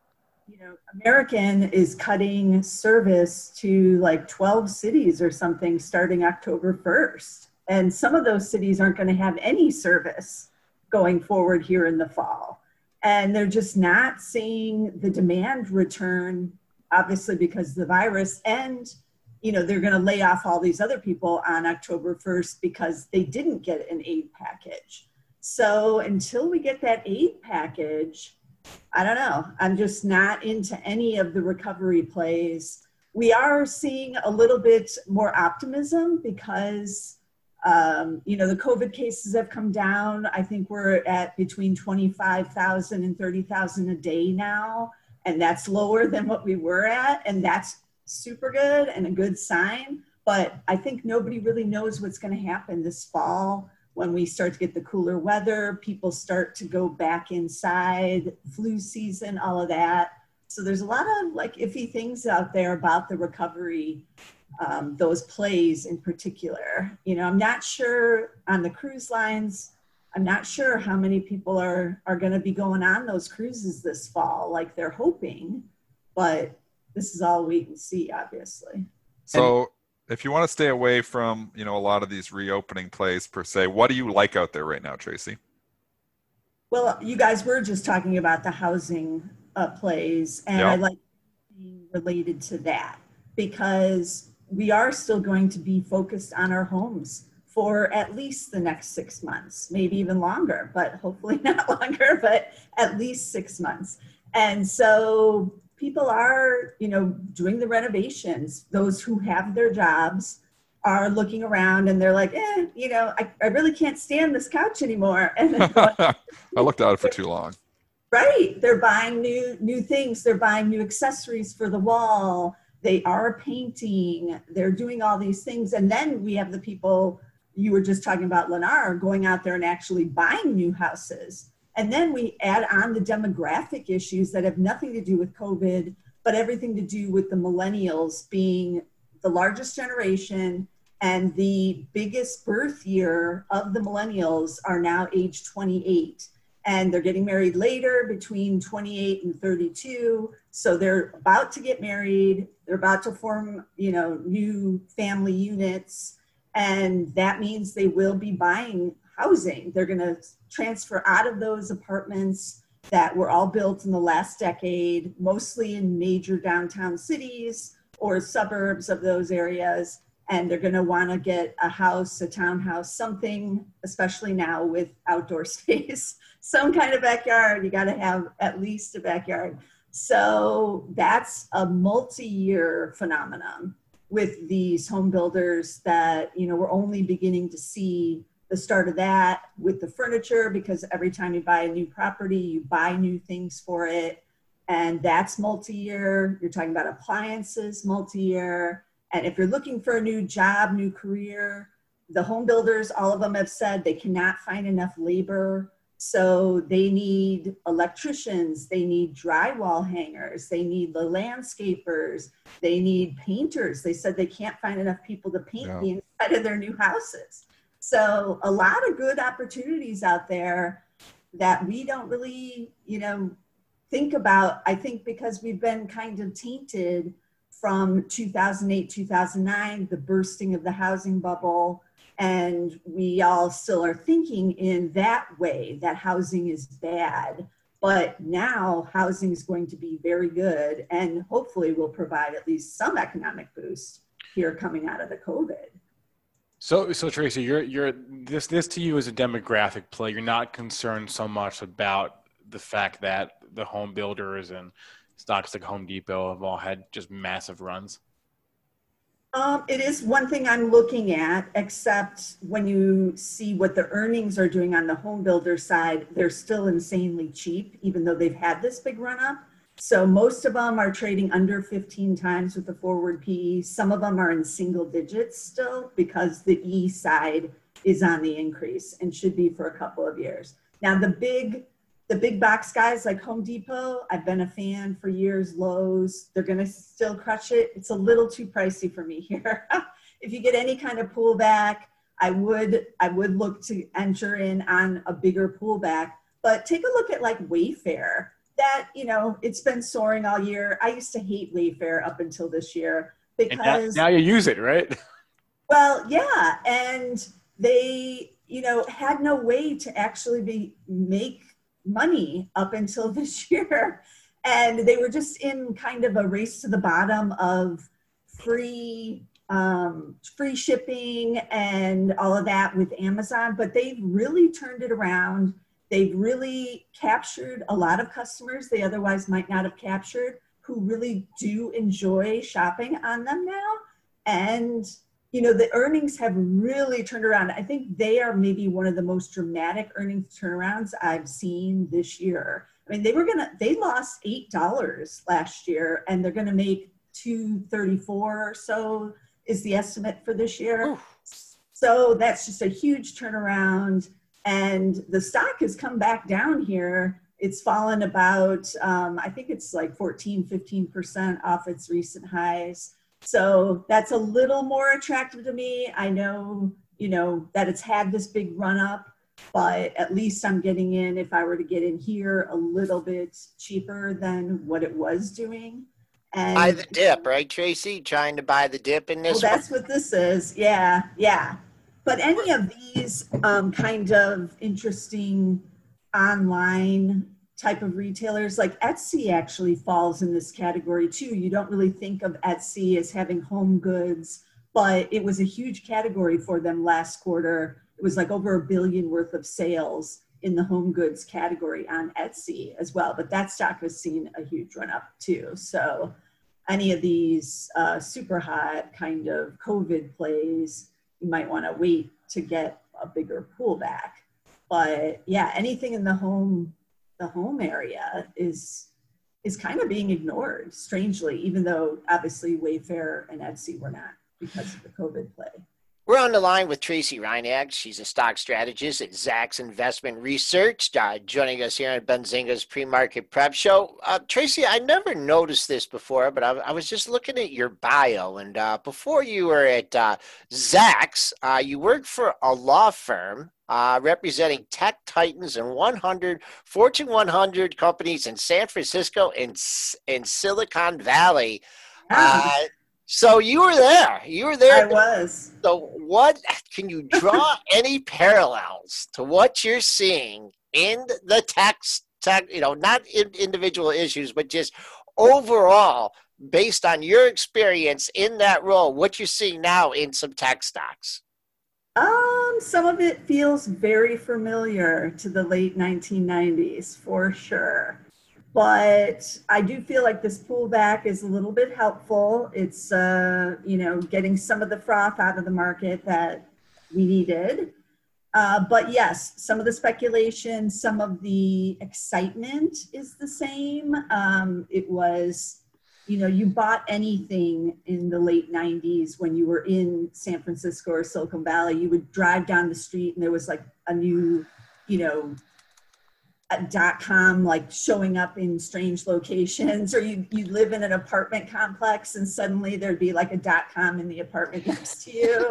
American is cutting service to like 12 cities or something starting October 1st. And some of those cities aren't going to have any service going forward here in the fall. And they're just not seeing the demand return, obviously because of the virus, and they're going to lay off all these other people on October 1st because they didn't get an aid package. So until we get that aid package, I don't know. I'm just not into any of the recovery plays. We are seeing a little bit more optimism because, the COVID cases have come down. I think we're at between 25,000 and 30,000 a day now, and that's lower than what we were at. And that's super good and a good sign, but I think nobody really knows what's going to happen this fall when we start to get the cooler weather, people start to go back inside, flu season, all of that. So there's a lot of like iffy things out there about the recovery, those plays in particular. I'm not sure on the cruise lines, I'm not sure how many people are going to be going on those cruises this fall, like they're hoping, but this is all we can see, obviously. So if you want to stay away from, a lot of these reopening plays per se, what do you like out there right now, Tracy? Well, you guys were just talking about the housing plays, and I like being related to that because we are still going to be focused on our homes for at least the next 6 months, maybe even longer, but hopefully not longer, but at least 6 months. And so people are, doing the renovations. Those who have their jobs are looking around and they're like, I really can't stand this couch anymore. And then I looked at it for too long. Right. They're buying new things. They're buying new accessories for the wall. They are painting. They're doing all these things. And then we have the people you were just talking about, Lennar, going out there and actually buying new houses. And then we add on the demographic issues that have nothing to do with COVID, but everything to do with the millennials being the largest generation, and the biggest birth year of the millennials are now age 28. And they're getting married later, between 28 and 32. So they're about to get married. They're about to form, new family units. And that means they will be buying housing. They're going to transfer out of those apartments that were all built in the last decade, mostly in major downtown cities or suburbs of those areas. And they're going to want to get a house, a townhouse, something, especially now with outdoor space, some kind of backyard. You got to have at least a backyard. So that's a multi-year phenomenon with these home builders that, we're only beginning to see the start of that with the furniture, because every time you buy a new property, you buy new things for it. And that's multi-year. You're talking about appliances, multi-year. And if you're looking for a new job, new career, the home builders, all of them have said they cannot find enough labor. So they need electricians, they need drywall hangers, they need the landscapers, they need painters. They said they can't find enough people to paint the inside of their new houses. So a lot of good opportunities out there that we don't really, think about, I think because we've been kind of tainted from 2008, 2009, the bursting of the housing bubble. And we all still are thinking in that way that housing is bad. But now housing is going to be very good and hopefully will provide at least some economic boost here coming out of the COVID. So Tracy, this to you is a demographic play. You're not concerned so much about the fact that the home builders and stocks like Home Depot have all had just massive runs. It is one thing I'm looking at, except when you see what the earnings are doing on the home builder side, they're still insanely cheap, even though they've had this big run up. So most of them are trading under 15 times with the forward PE. Some of them are in single digits still because the E side is on the increase and should be for a couple of years. Now the big box guys like Home Depot, I've been a fan for years. Lowe's, they're going to still crush it. It's a little too pricey for me here. If you get any kind of pullback, I would look to enter in on a bigger pullback. But take a look at like Wayfair. That, it's been soaring all year. I used to hate Wayfair up until this year because now you use it, right? Well, yeah, and they, had no way to actually make money up until this year, and they were just in kind of a race to the bottom of free shipping and all of that with Amazon, but they've really turned it around. They've really captured a lot of customers they otherwise might not have captured who really do enjoy shopping on them now. And, the earnings have really turned around. I think they are maybe one of the most dramatic earnings turnarounds I've seen this year. I mean, they lost $8 last year and they're going to make $2.34 or so is the estimate for this year. Oof. So that's just a huge turnaround. And the stock has come back down here. It's fallen about, I think it's like 15% off its recent highs. So that's a little more attractive to me. I know, that it's had this big run up, but at least I'm getting in, if I were to get in here, a little bit cheaper than what it was doing. And buy the dip, right, Tracy? Trying to buy the dip in this well, that's what this is. Yeah. But any of these kind of interesting online type of retailers, like Etsy actually falls in this category too. You don't really think of Etsy as having home goods, but it was a huge category for them last quarter. It was like over $1 billion worth of sales in the home goods category on Etsy as well. But that stock has seen a huge run up too. So any of these super hot kind of COVID plays, you might want to wait to get a bigger pullback. But yeah, anything in the home area is kind of being ignored, strangely, even though obviously Wayfair and Etsy were not because of the COVID play. We're on the line with Tracy Reinach. She's a stock strategist at Zacks Investment Research, joining us here on Benzinga's Pre-Market Prep Show. Tracy, I never noticed this before, but I was just looking at your bio. And before you were at Zacks, you worked for a law firm representing tech titans and Fortune 100 companies in San Francisco and in Silicon Valley. So you were there. I was. So what can you draw any parallels to what you're seeing in the tech, not in individual issues, but just overall, based on your experience in that role, what you're seeing now in some tech stocks? Some of it feels very familiar to the late 1990s, for sure. But I do feel like this pullback is a little bit helpful. It's, getting some of the froth out of the market that we needed. But yes, some of the speculation, some of the excitement is the same. It was, you bought anything in the late 90s when you were in San Francisco or Silicon Valley. You would drive down the street and there was like a new, .com like showing up in strange locations, or you live in an apartment complex and suddenly there'd be like a .com in the apartment next to you.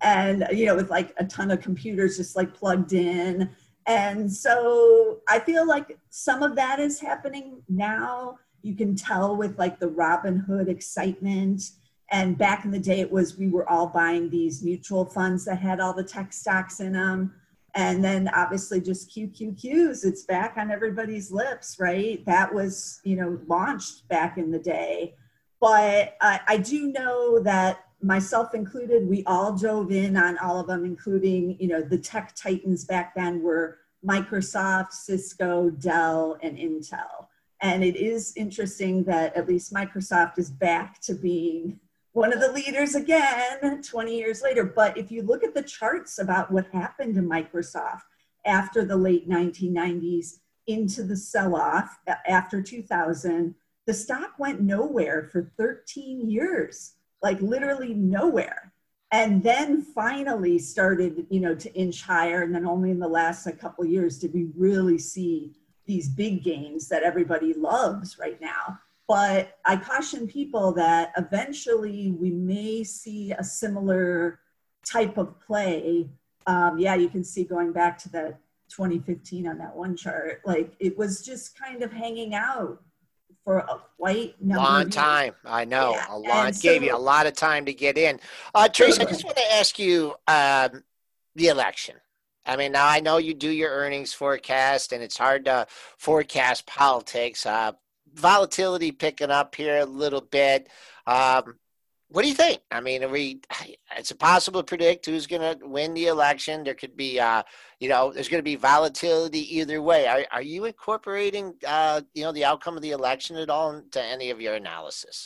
and, with like a ton of computers just like plugged in. And so I feel like some of that is happening now. You can tell with like the Robinhood excitement. And back in the day, we were all buying these mutual funds that had all the tech stocks in them. And then obviously just QQQs, it's back on everybody's lips, right? That was, launched back in the day. But I do know that, myself included, we all dove in on all of them, including, the tech titans back then were Microsoft, Cisco, Dell, and Intel. And it is interesting that at least Microsoft is back to being one of the leaders again 20 years later. But if you look at the charts about what happened to Microsoft after the late 1990s into the sell-off after 2000, the stock went nowhere for 13 years, like literally nowhere. And then finally started, to inch higher. And then only in the last couple of years did we really see these big gains that everybody loves right now. But I caution people that eventually we may see a similar type of play. You can see going back to that 2015 on that one chart, like it was just kind of hanging out for a quite long time. I know. Yeah. Gave you a lot of time to get in. Tracy, I just want to ask you the election. I mean, now I know you do your earnings forecast, and it's hard to forecast politics. Volatility picking up here a little bit. What do you think? I mean, it's impossible to predict who's going to win the election. There could be, there's going to be volatility either way. Are you incorporating, the outcome of the election at all into any of your analysis?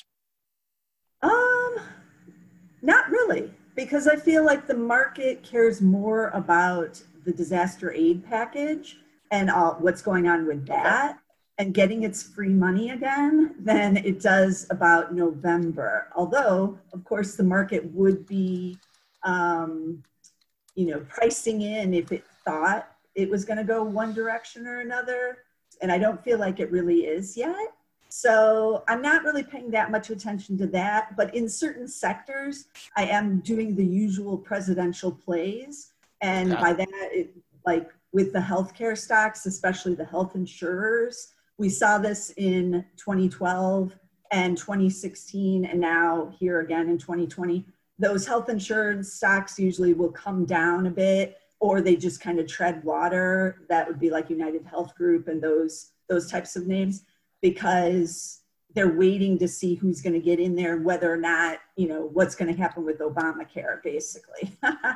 Not really, because I feel like the market cares more about the disaster aid package and what's going on with that and getting its free money again than it does about November. Although, of course, the market would be, pricing in if it thought it was going to go one direction or another. And I don't feel like it really is yet. So I'm not really paying that much attention to that. But in certain sectors, I am doing the usual presidential plays. And by that, like with the healthcare stocks, especially the health insurers, we saw this in 2012 and 2016, and now here again in 2020. Those health insurance stocks usually will come down a bit, or they just kind of tread water. That would be like United Health Group and those types of names, because they're waiting to see who's going to get in there, whether or not, what's going to happen with Obamacare, basically.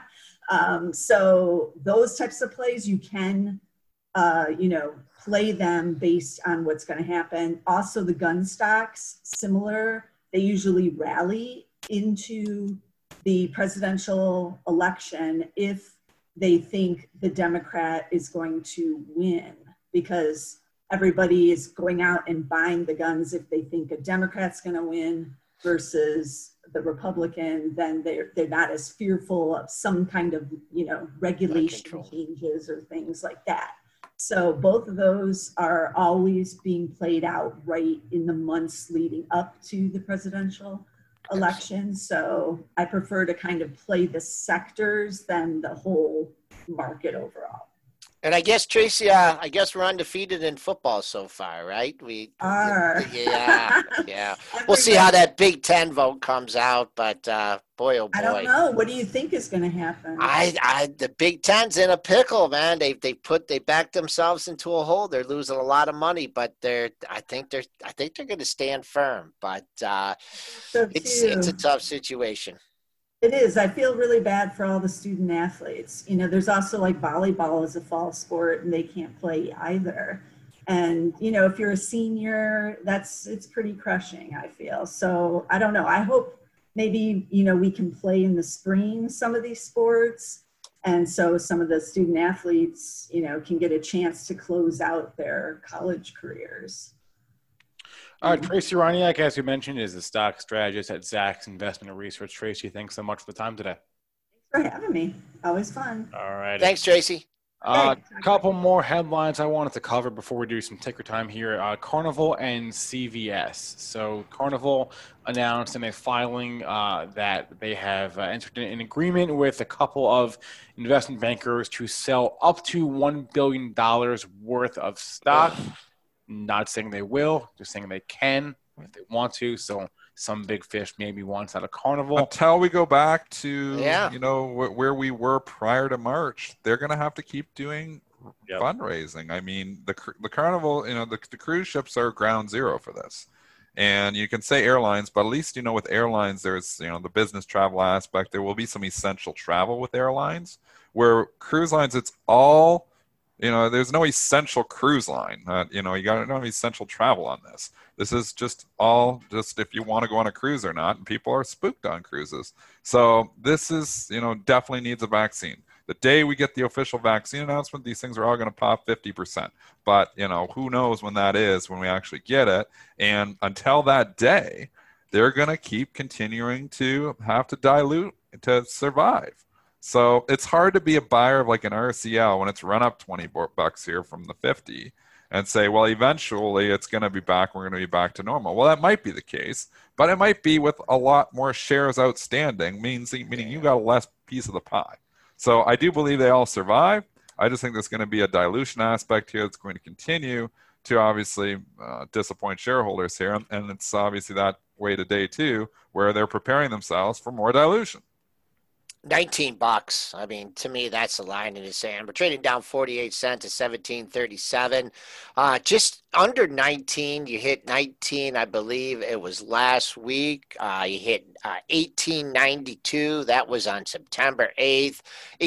So those types of plays, you can, play them based on what's going to happen. Also, the gun stocks, similar. They usually rally into the presidential election if they think the Democrat is going to win, because everybody is going out and buying the guns if they think a Democrat's going to win versus the Republican. Then they're not as fearful of some kind of, regulation changes or things like that. So both of those are always being played out right in the months leading up to the presidential election. So I prefer to kind of play the sectors than the whole market overall. And I guess, Tracy, we're undefeated in football so far, right? We are. Yeah. We'll see how that Big Ten vote comes out, but boy, oh boy. I don't know. What do you think is going to happen? The Big Ten's in a pickle, man. They backed themselves into a hole. They're losing a lot of money, but I think they're going to stand firm. But it's a tough situation. It is. I feel really bad for all the student athletes. There's also like volleyball is a fall sport and they can't play either. And, if you're a senior, it's pretty crushing, I feel. So I don't know. I hope maybe, we can play in the spring, some of these sports. And so some of the student athletes, can get a chance to close out their college careers. All right, Tracy Roniak, as we mentioned, is the stock strategist at Zacks Investment and Research. Tracy, thanks so much for the time today. Thanks for having me. Always fun. All right. Thanks, Tracy. Hey, Couple more headlines I wanted to cover before we do some ticker time here. Carnival and CVS. So Carnival announced in a filing that they have entered an agreement with a couple of investment bankers to sell up to $1 billion worth of stock. Not saying they will, just saying they can if they want to. So some big fish maybe wants out of Carnival. Until we go back to Yeah. where we were prior to March, they're going to have to keep doing Yep. fundraising. I mean, the Carnival, the cruise ships are ground zero for this. And you can say airlines, but at least with airlines, there's the business travel aspect. There will be some essential travel with airlines. Where cruise lines, it's all there's no essential cruise line. You got no essential travel on this. This is just if you want to go on a cruise or not, and people are spooked on cruises. So this is, definitely needs a vaccine. The day we get the official vaccine announcement, these things are all going to pop 50%. But, who knows when that is, when we actually get it. And until that day, they're going to keep continuing to have to dilute to survive. So it's hard to be a buyer of like an RCL when it's run up $20 here from the 50 and say, well, eventually it's going to be back. We're going to be back to normal. Well, that might be the case, but it might be with a lot more shares outstanding, meaning you got a less piece of the pie. So I do believe they all survive. I just think there's going to be a dilution aspect here that's going to continue to obviously disappoint shareholders here. And it's obviously that way today too, where they're preparing themselves for more dilution. $19. I mean, to me, that's a line in the sand. We're trading down 48 cents to 17.37. Just under 19. You hit 19, I believe it was last week. You hit 18.92. That was on September 8th.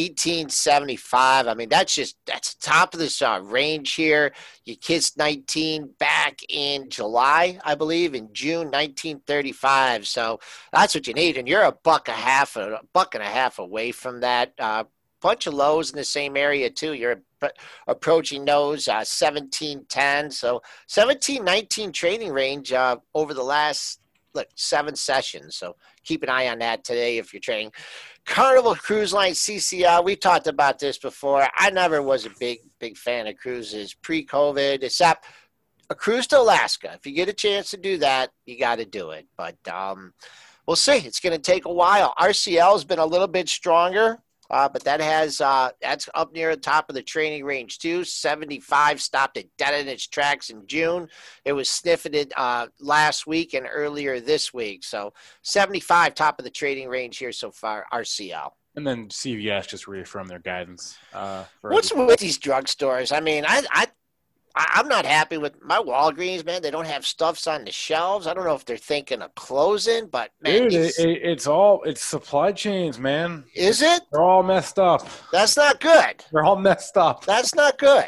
18.75. I mean, that's top of this range here. You kissed 19 back in July, I believe, in June 1935. So that's what you need, and you're a buck and a half away from that. Bunch of lows in the same area too. You're approaching those 17.10. So 17.19 trading range over the last 7 sessions. So keep an eye on that today if you're trading. Carnival Cruise Line, CCL. We talked about this before. I never was a big fan of cruises pre-COVID, except a cruise to Alaska. If you get a chance to do that, you got to do it. But we'll see. It's going to take a while. RCL has been a little bit stronger, but that's up near the top of the trading range too. 75 stopped it dead in its tracks in June. It was sniffing it last week and earlier this week. So 75 top of the trading range here so far. RCL. And then CVS just reaffirmed their guidance. What's with these drugstores? I mean, I'm not happy with my Walgreens, man. They don't have stuffs on the shelves. I don't know if they're thinking of closing, but man, dude, it's supply chains, man. Is it? They're all messed up. That's not good. They're all messed up. That's not good.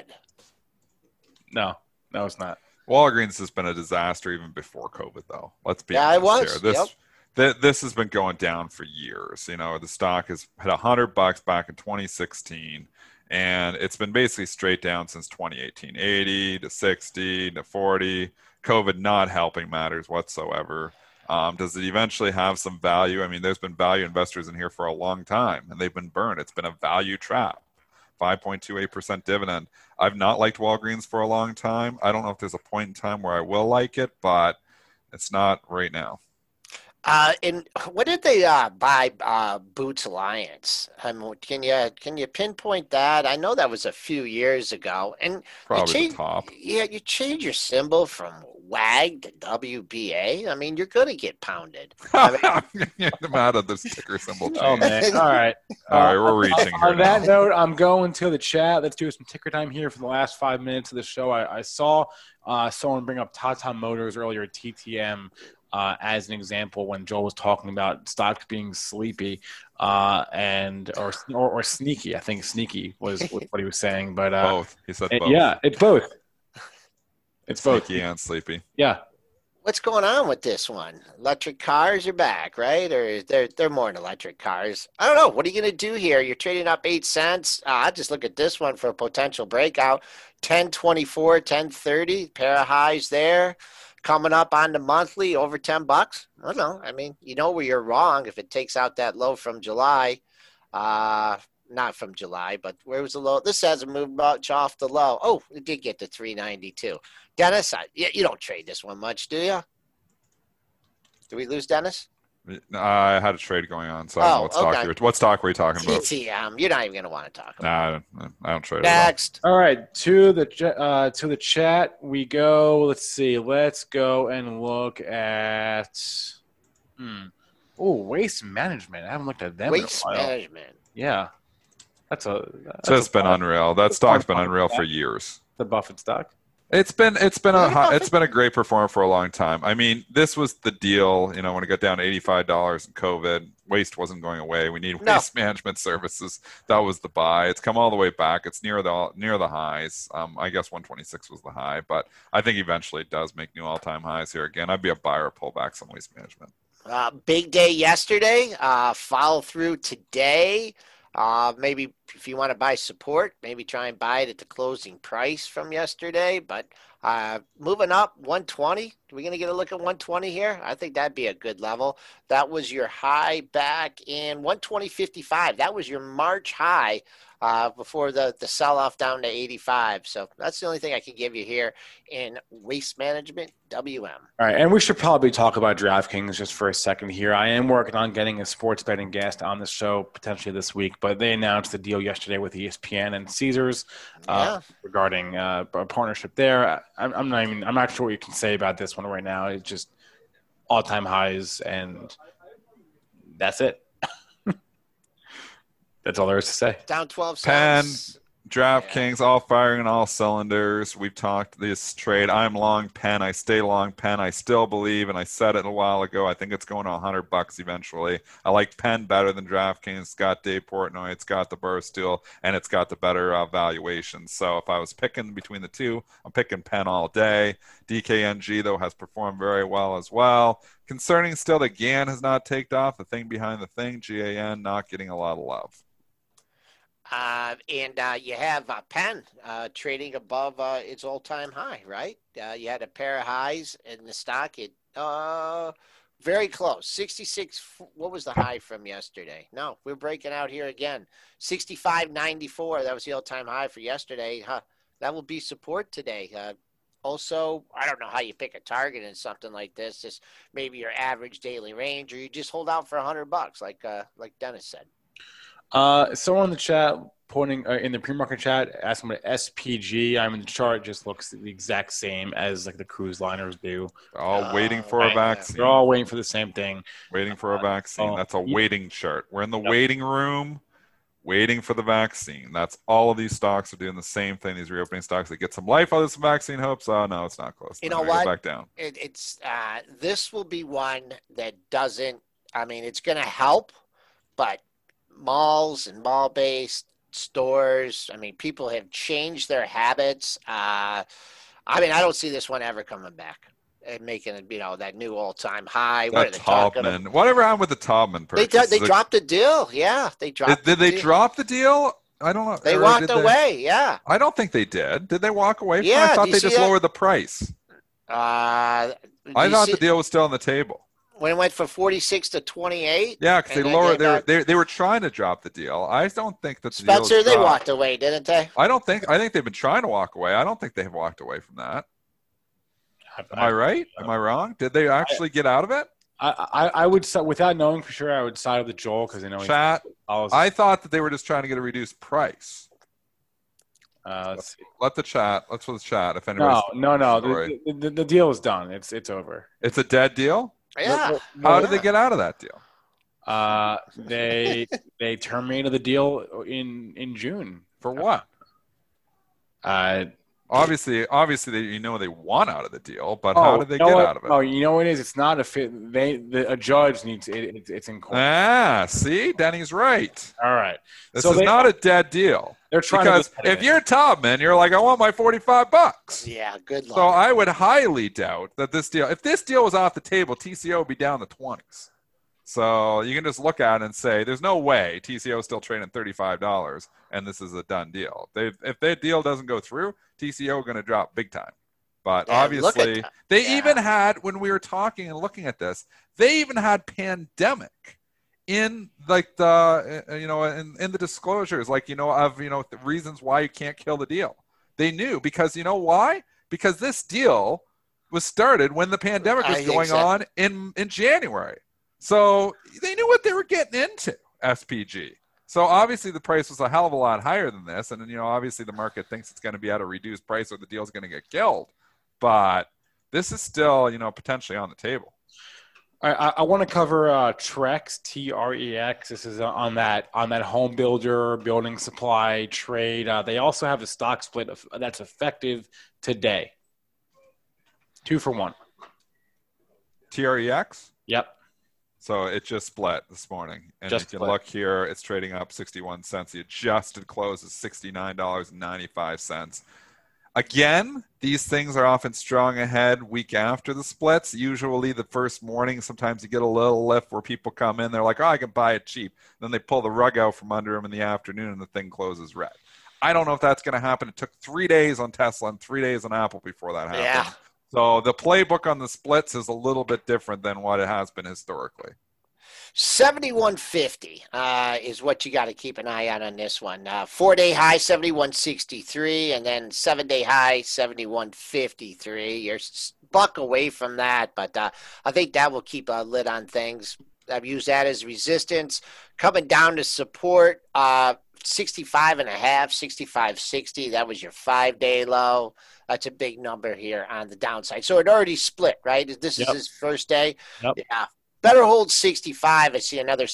No, it's not. Walgreens has been a disaster even before COVID, though. Let's be honest. Yeah, it was. This has been going down for years. The stock has hit $100 back in 2016. And it's been basically straight down since 2018, 80 to 60 to 40. COVID not helping matters whatsoever. Does it eventually have some value? I mean, there's been value investors in here for a long time, and they've been burned. It's been a value trap. 5.28% dividend. I've not liked Walgreens for a long time. I don't know if there's a point in time where I will like it, but it's not right now. And what did they buy Boots Alliance? Can you pinpoint that? I know that was a few years ago, and probably the top. Yeah, you change your symbol from WAG to WBA. I mean, you're going to get pounded. I'm out of this ticker symbol change. Oh man! All right, we're reaching here. On that note, I'm going to the chat. Let's do some ticker time here for the last 5 minutes of the show. I saw someone bring up Tata Motors earlier, TTM. As an example, when Joel was talking about stocks being sleepy or sneaky, I think sneaky was what he was saying. But both. He said both. Yeah, it's both. It's both. Sneaky and sleepy. Yeah. What's going on with this one? Electric cars are back, right? Or they're more than electric cars? I don't know. What are you going to do here? You're trading up 8 cents. I just look at this one for a potential breakout. 10.24, 10.30, pair of highs there. Coming up on the monthly over $10. I don't know. I mean, where you're wrong if it takes out that low from July. not from July, but where was the low? This hasn't moved much off the low. Oh, it did get to 392. Dennis, you don't trade this one much, do you? Did we lose Dennis? I had a trade going on, so I don't know what stock were you talking about? TTM. You're not even going to want to talk about. Nah, I don't trade. Next. All right, to the chat we go. Let's see. Let's go and look at. Waste management. I haven't looked at them. Waste management. Yeah, that's been unreal. That stock's been unreal for years. The Buffett stock. It's been a great performer for a long time. I mean, this was the deal. You know, when it got down to $85 in COVID, waste wasn't going away. We need waste management services. That was the buy. It's come all the way back. It's near the highs. I guess 126 was the high, but I think eventually it does make new all-time highs here again. I'd be a buyer or pull back some waste management. Big day yesterday. Follow through today. Maybe if you want to buy support, maybe try and buy it at the closing price from yesterday. But moving up, 120. Are we going to get a look at 120 here? I think that'd be a good level. That was your high back in 120.55. That was your March high before the sell-off down to 85. So that's the only thing I can give you here in waste management, WM. All right, and we should probably talk about DraftKings just for a second here. I am working on getting a sports betting guest on the show potentially this week, but they announced the deal yesterday with ESPN and Caesars regarding a partnership there. I'm not sure what you can say about this one right now. It's just all-time highs, and that's it. That's all there is to say. Down 12 Penn, cents. DraftKings, all firing on all cylinders. We've talked this trade. I'm long Penn. I stay long Penn. I still believe, and I said it a while ago, I think it's going to $100 eventually. I like Penn better than DraftKings. It's got Dave Portnoy. It's got the Barstool, and it's got the better valuation. So if I was picking between the two, I'm picking Penn all day. DKNG, though, has performed very well as well. Concerning still that GAN has not taken off. The thing behind the thing, GAN, not getting a lot of love. You have Penn trading above its all-time high, right? You had a pair of highs in the stock. It very close. 66. What was the high from yesterday? No, we're breaking out here again. 65.94. That was the all-time high for yesterday. That will be support today. Also, I don't know how you pick a target in something like this. Just maybe your average daily range, or you just hold out for $100, like Dennis said. Someone in the chat pointing in the pre-market chat asking about SPG. I mean, the chart just looks the exact same as like the cruise liners do. They're all waiting for a vaccine. They're all waiting for the same thing. Waiting for a vaccine. That's a waiting chart. We're in the waiting room, waiting for the vaccine. That's all of these stocks are doing the same thing. These reopening stocks, they get some life out of this vaccine hopes. Oh no, it's not close. You know what? Go back down. It's this will be one that doesn't. I mean, it's going to help, but malls and mall-based stores, I mean, people have changed their habits. I don't see this one ever coming back and making it, that new all-time high. That Taubman. Whatever happened with the Taubman purchase? They dropped the deal. Yeah, they dropped. Did they drop the deal? I don't know. They walked away. Yeah. I don't think they did. Did they walk away from it? Yeah. I thought they just lowered the price. I thought the deal was still on the table. When it went from 46 to 28? Yeah, because they lowered. They were trying to drop the deal. I don't think that the Spencer, deal they walked away, didn't they? I think they've been trying to walk away. I don't think they've walked away from that. Am I right? Am I wrong? Did they actually get out of it? I would, without knowing for sure, I would side with Joel because Chat. I thought that they were just trying to get a reduced price. Let's see. Let's for the chat. If anybody's no. The deal is done. It's over. It's a dead deal. Yeah. How did they get out of that deal? They terminated the deal in June. For what? Obviously, they want out of the deal, but how did they get out of it? Oh, you know what it is? It's not a fit. A judge needs it. It's in court. See, Denny's right. All right. This is not a dead deal. They're trying because if you're Taubman, you're like, I want my $45. Yeah, good luck. So I would highly doubt that if this deal was off the table, TCO would be down the 20s. So you can just look at it and say, there's no way TCO is still trading $35 and this is a done deal. If that deal doesn't go through, TCO is going to drop big time. But obviously, even had, when we were talking and looking at this, they even had pandemic in like the in the disclosures, like of the reasons why you can't kill the deal. They knew, because why? Because this deal was started when the pandemic was going on in January. So they knew what they were getting into, SPG. So obviously the price was a hell of a lot higher than this. And then, obviously the market thinks it's going to be at a reduced price or the deal's going to get killed. But this is still, potentially on the table. I want to cover Trex, TREX. This is on that home builder, building supply trade. They also have a stock split that's effective today. 2 for 1. TREX? Yep. So it just split this morning. And just if you split. Look here, it's trading up 61 cents. The adjusted close is $69.95. Again, these things are often strong ahead week after the splits. Usually the first morning, sometimes you get a little lift where people come in. They're like, oh, I can buy it cheap. Then they pull the rug out from under them in the afternoon and the thing closes red. I don't know if that's going to happen. It took 3 days on Tesla and 3 days on Apple before that happened. Yeah. So the playbook on the splits is a little bit different than what it has been historically. 71.50 is what you got to keep an eye on this one. 4-day high 71.63, and then 7-day high 71.53. You're buck away from that, but I think that will keep a lid on things. I've used that as resistance. Coming down to support, 65.5, 65.60. That was your 5-day low. That's a big number here on the downside. So it already split, right? This is his first day. Yep. Yeah. Better hold 65. I see another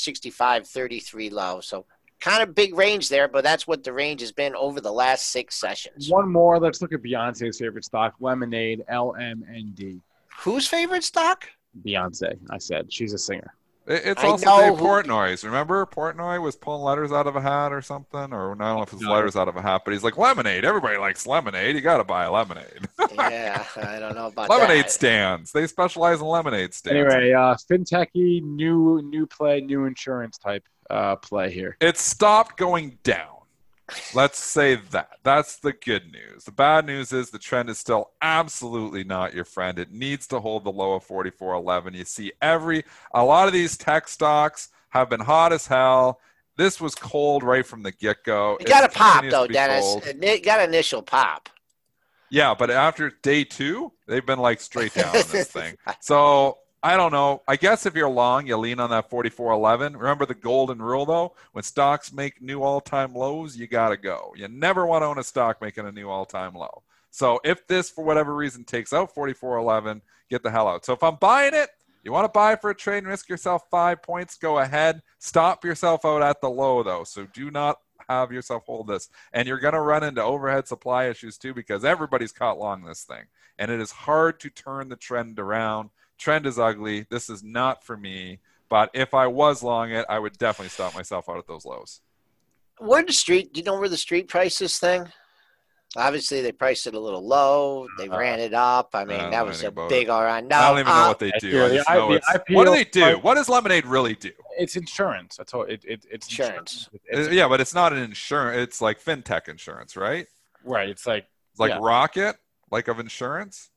65.33 low. So kind of big range there, but that's what the range has been over the last 6 sessions. One more. Let's look at Beyonce's favorite stock, Lemonade, LMND. Whose favorite stock? Beyonce, I said. She's a singer. It's also Dave Portnoy's. Remember, Portnoy was pulling letters out of a hat or something, or I don't know if it's letters out of a hat, but he's like, lemonade. Everybody likes lemonade. You got to buy a lemonade. Yeah, I don't know about lemonade that. stands. They specialize in lemonade stands. Anyway, fintechy, new play, new insurance type play here. It stopped going down. Let's say that. That's the good news. The bad news is the trend is still absolutely not your friend. It needs to hold the low of 44.11. You see a lot of these tech stocks have been hot as hell. This was cold right from the get-go. It got a pop, though, Dennis. It got initial pop. Yeah, but after day 2, they've been like straight down on this thing. So I don't know. I guess if you're long, you lean on that 44.11. Remember the golden rule, though? When stocks make new all-time lows, you got to go. You never want to own a stock making a new all-time low. So if this, for whatever reason, takes out 44.11, get the hell out. So if I'm buying it, you want to buy for a trade and risk yourself 5 points, go ahead. Stop yourself out at the low, though. So do not have yourself hold this. And you're going to run into overhead supply issues, too, because everybody's caught long this thing. And it is hard to turn the trend around. Trend is ugly. This is not for me. But if I was long it, I would definitely stop myself out at those lows. Where the street? Do you know where the street priced this thing? Obviously, they priced it a little low. They ran it up. I mean, that was a big all right. No, I don't even know what they do. What do they do? What does Lemonade really do? It's insurance. That's all. It's insurance. Yeah, but it's not an insurance. It's like fintech insurance, right? Right. It's like Rocket, like of insurance.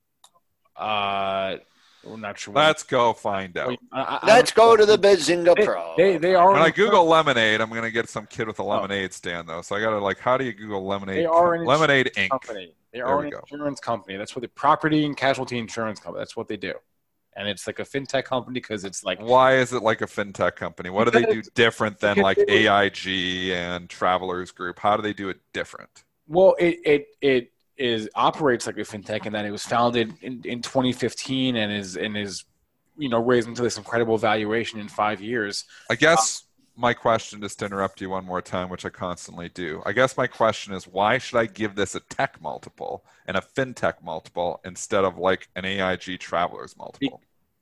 I'm not sure. Let's go find out. Let's go to the Benzinga Pro. They are. When I Google lemonade, I'm gonna get some kid with a lemonade stand though. So I gotta how do you Google lemonade? They are an Lemonade Inc. Company. They are an insurance company. That's what the property and casualty insurance company. That's what they do. And it's like a fintech company because it's like. Why is it like a fintech company? What do they do different than like AIG and Travelers Group? How do they do it different? Well, it operates like a fintech in that it was founded in 2015 and is raised into this incredible valuation in 5 years. I guess my question, just to interrupt you one more time, which I constantly do. I guess my question is, why should I give this a tech multiple and a fintech multiple instead of like an AIG Travelers multiple?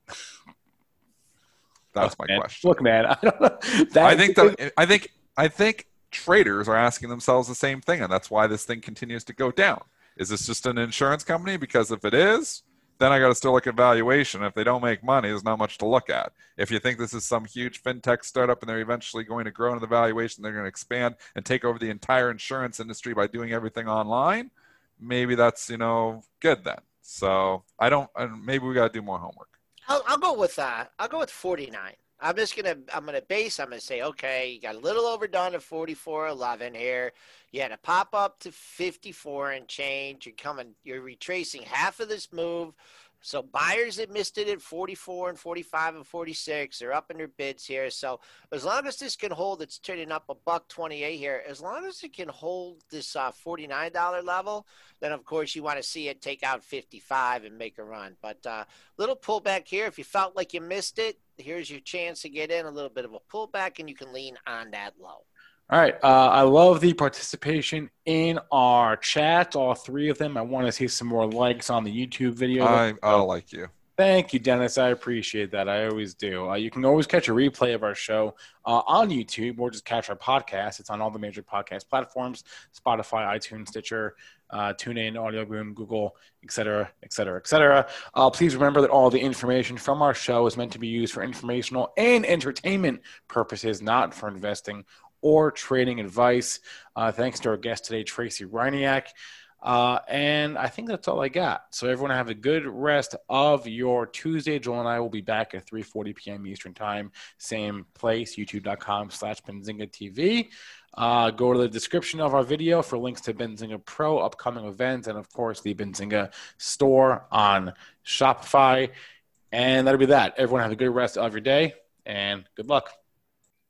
That's my question. Look, man, I don't know. I think traders are asking themselves the same thing, and that's why this thing continues to go down. Is this just an insurance company? Because if it is, then I got to still look at valuation. If they don't make money, there's not much to look at. If you think this is some huge fintech startup and they're eventually going to grow into the valuation, they're going to expand and take over the entire insurance industry by doing everything online, maybe that's, good then. So maybe we got to do more homework. I'll go with 49. I'm gonna say, okay, you got a little overdone at 44.11 here. You had to pop up to 54 and change. You're retracing half of this move. So buyers that missed it at 44 and 45 and 46, they're up in their bids here. So as long as this can hold, it's trading up $1.28 here. As long as it can hold this $49 level, then of course you want to see it take out 55 and make a run. But little pullback here. If you felt like you missed it, here's your chance to get in a little bit of a pullback, and you can lean on that low. All right. I love the participation in our chat, all three of them. I want to see some more likes on the YouTube video. I like you. Thank you, Dennis. I appreciate that. I always do. You can always catch a replay of our show on YouTube, or just catch our podcast. It's on all the major podcast platforms: Spotify, iTunes, Stitcher, TuneIn, Audio Boom, Google, etc., etc., etc. Please remember that all the information from our show is meant to be used for informational and entertainment purposes, not for investing or trading advice. Thanks to our guest today, Tracy Reiniak. And I think that's all I got. So everyone have a good rest of your Tuesday. Joel and I will be back at 3:40 p.m. Eastern Time, same place, youtube.com/BenzingaTV. Go to the description of our video for links to Benzinga Pro, upcoming events, and of course the Benzinga store on Shopify. And that'll be that. Everyone have a good rest of your day, and good luck.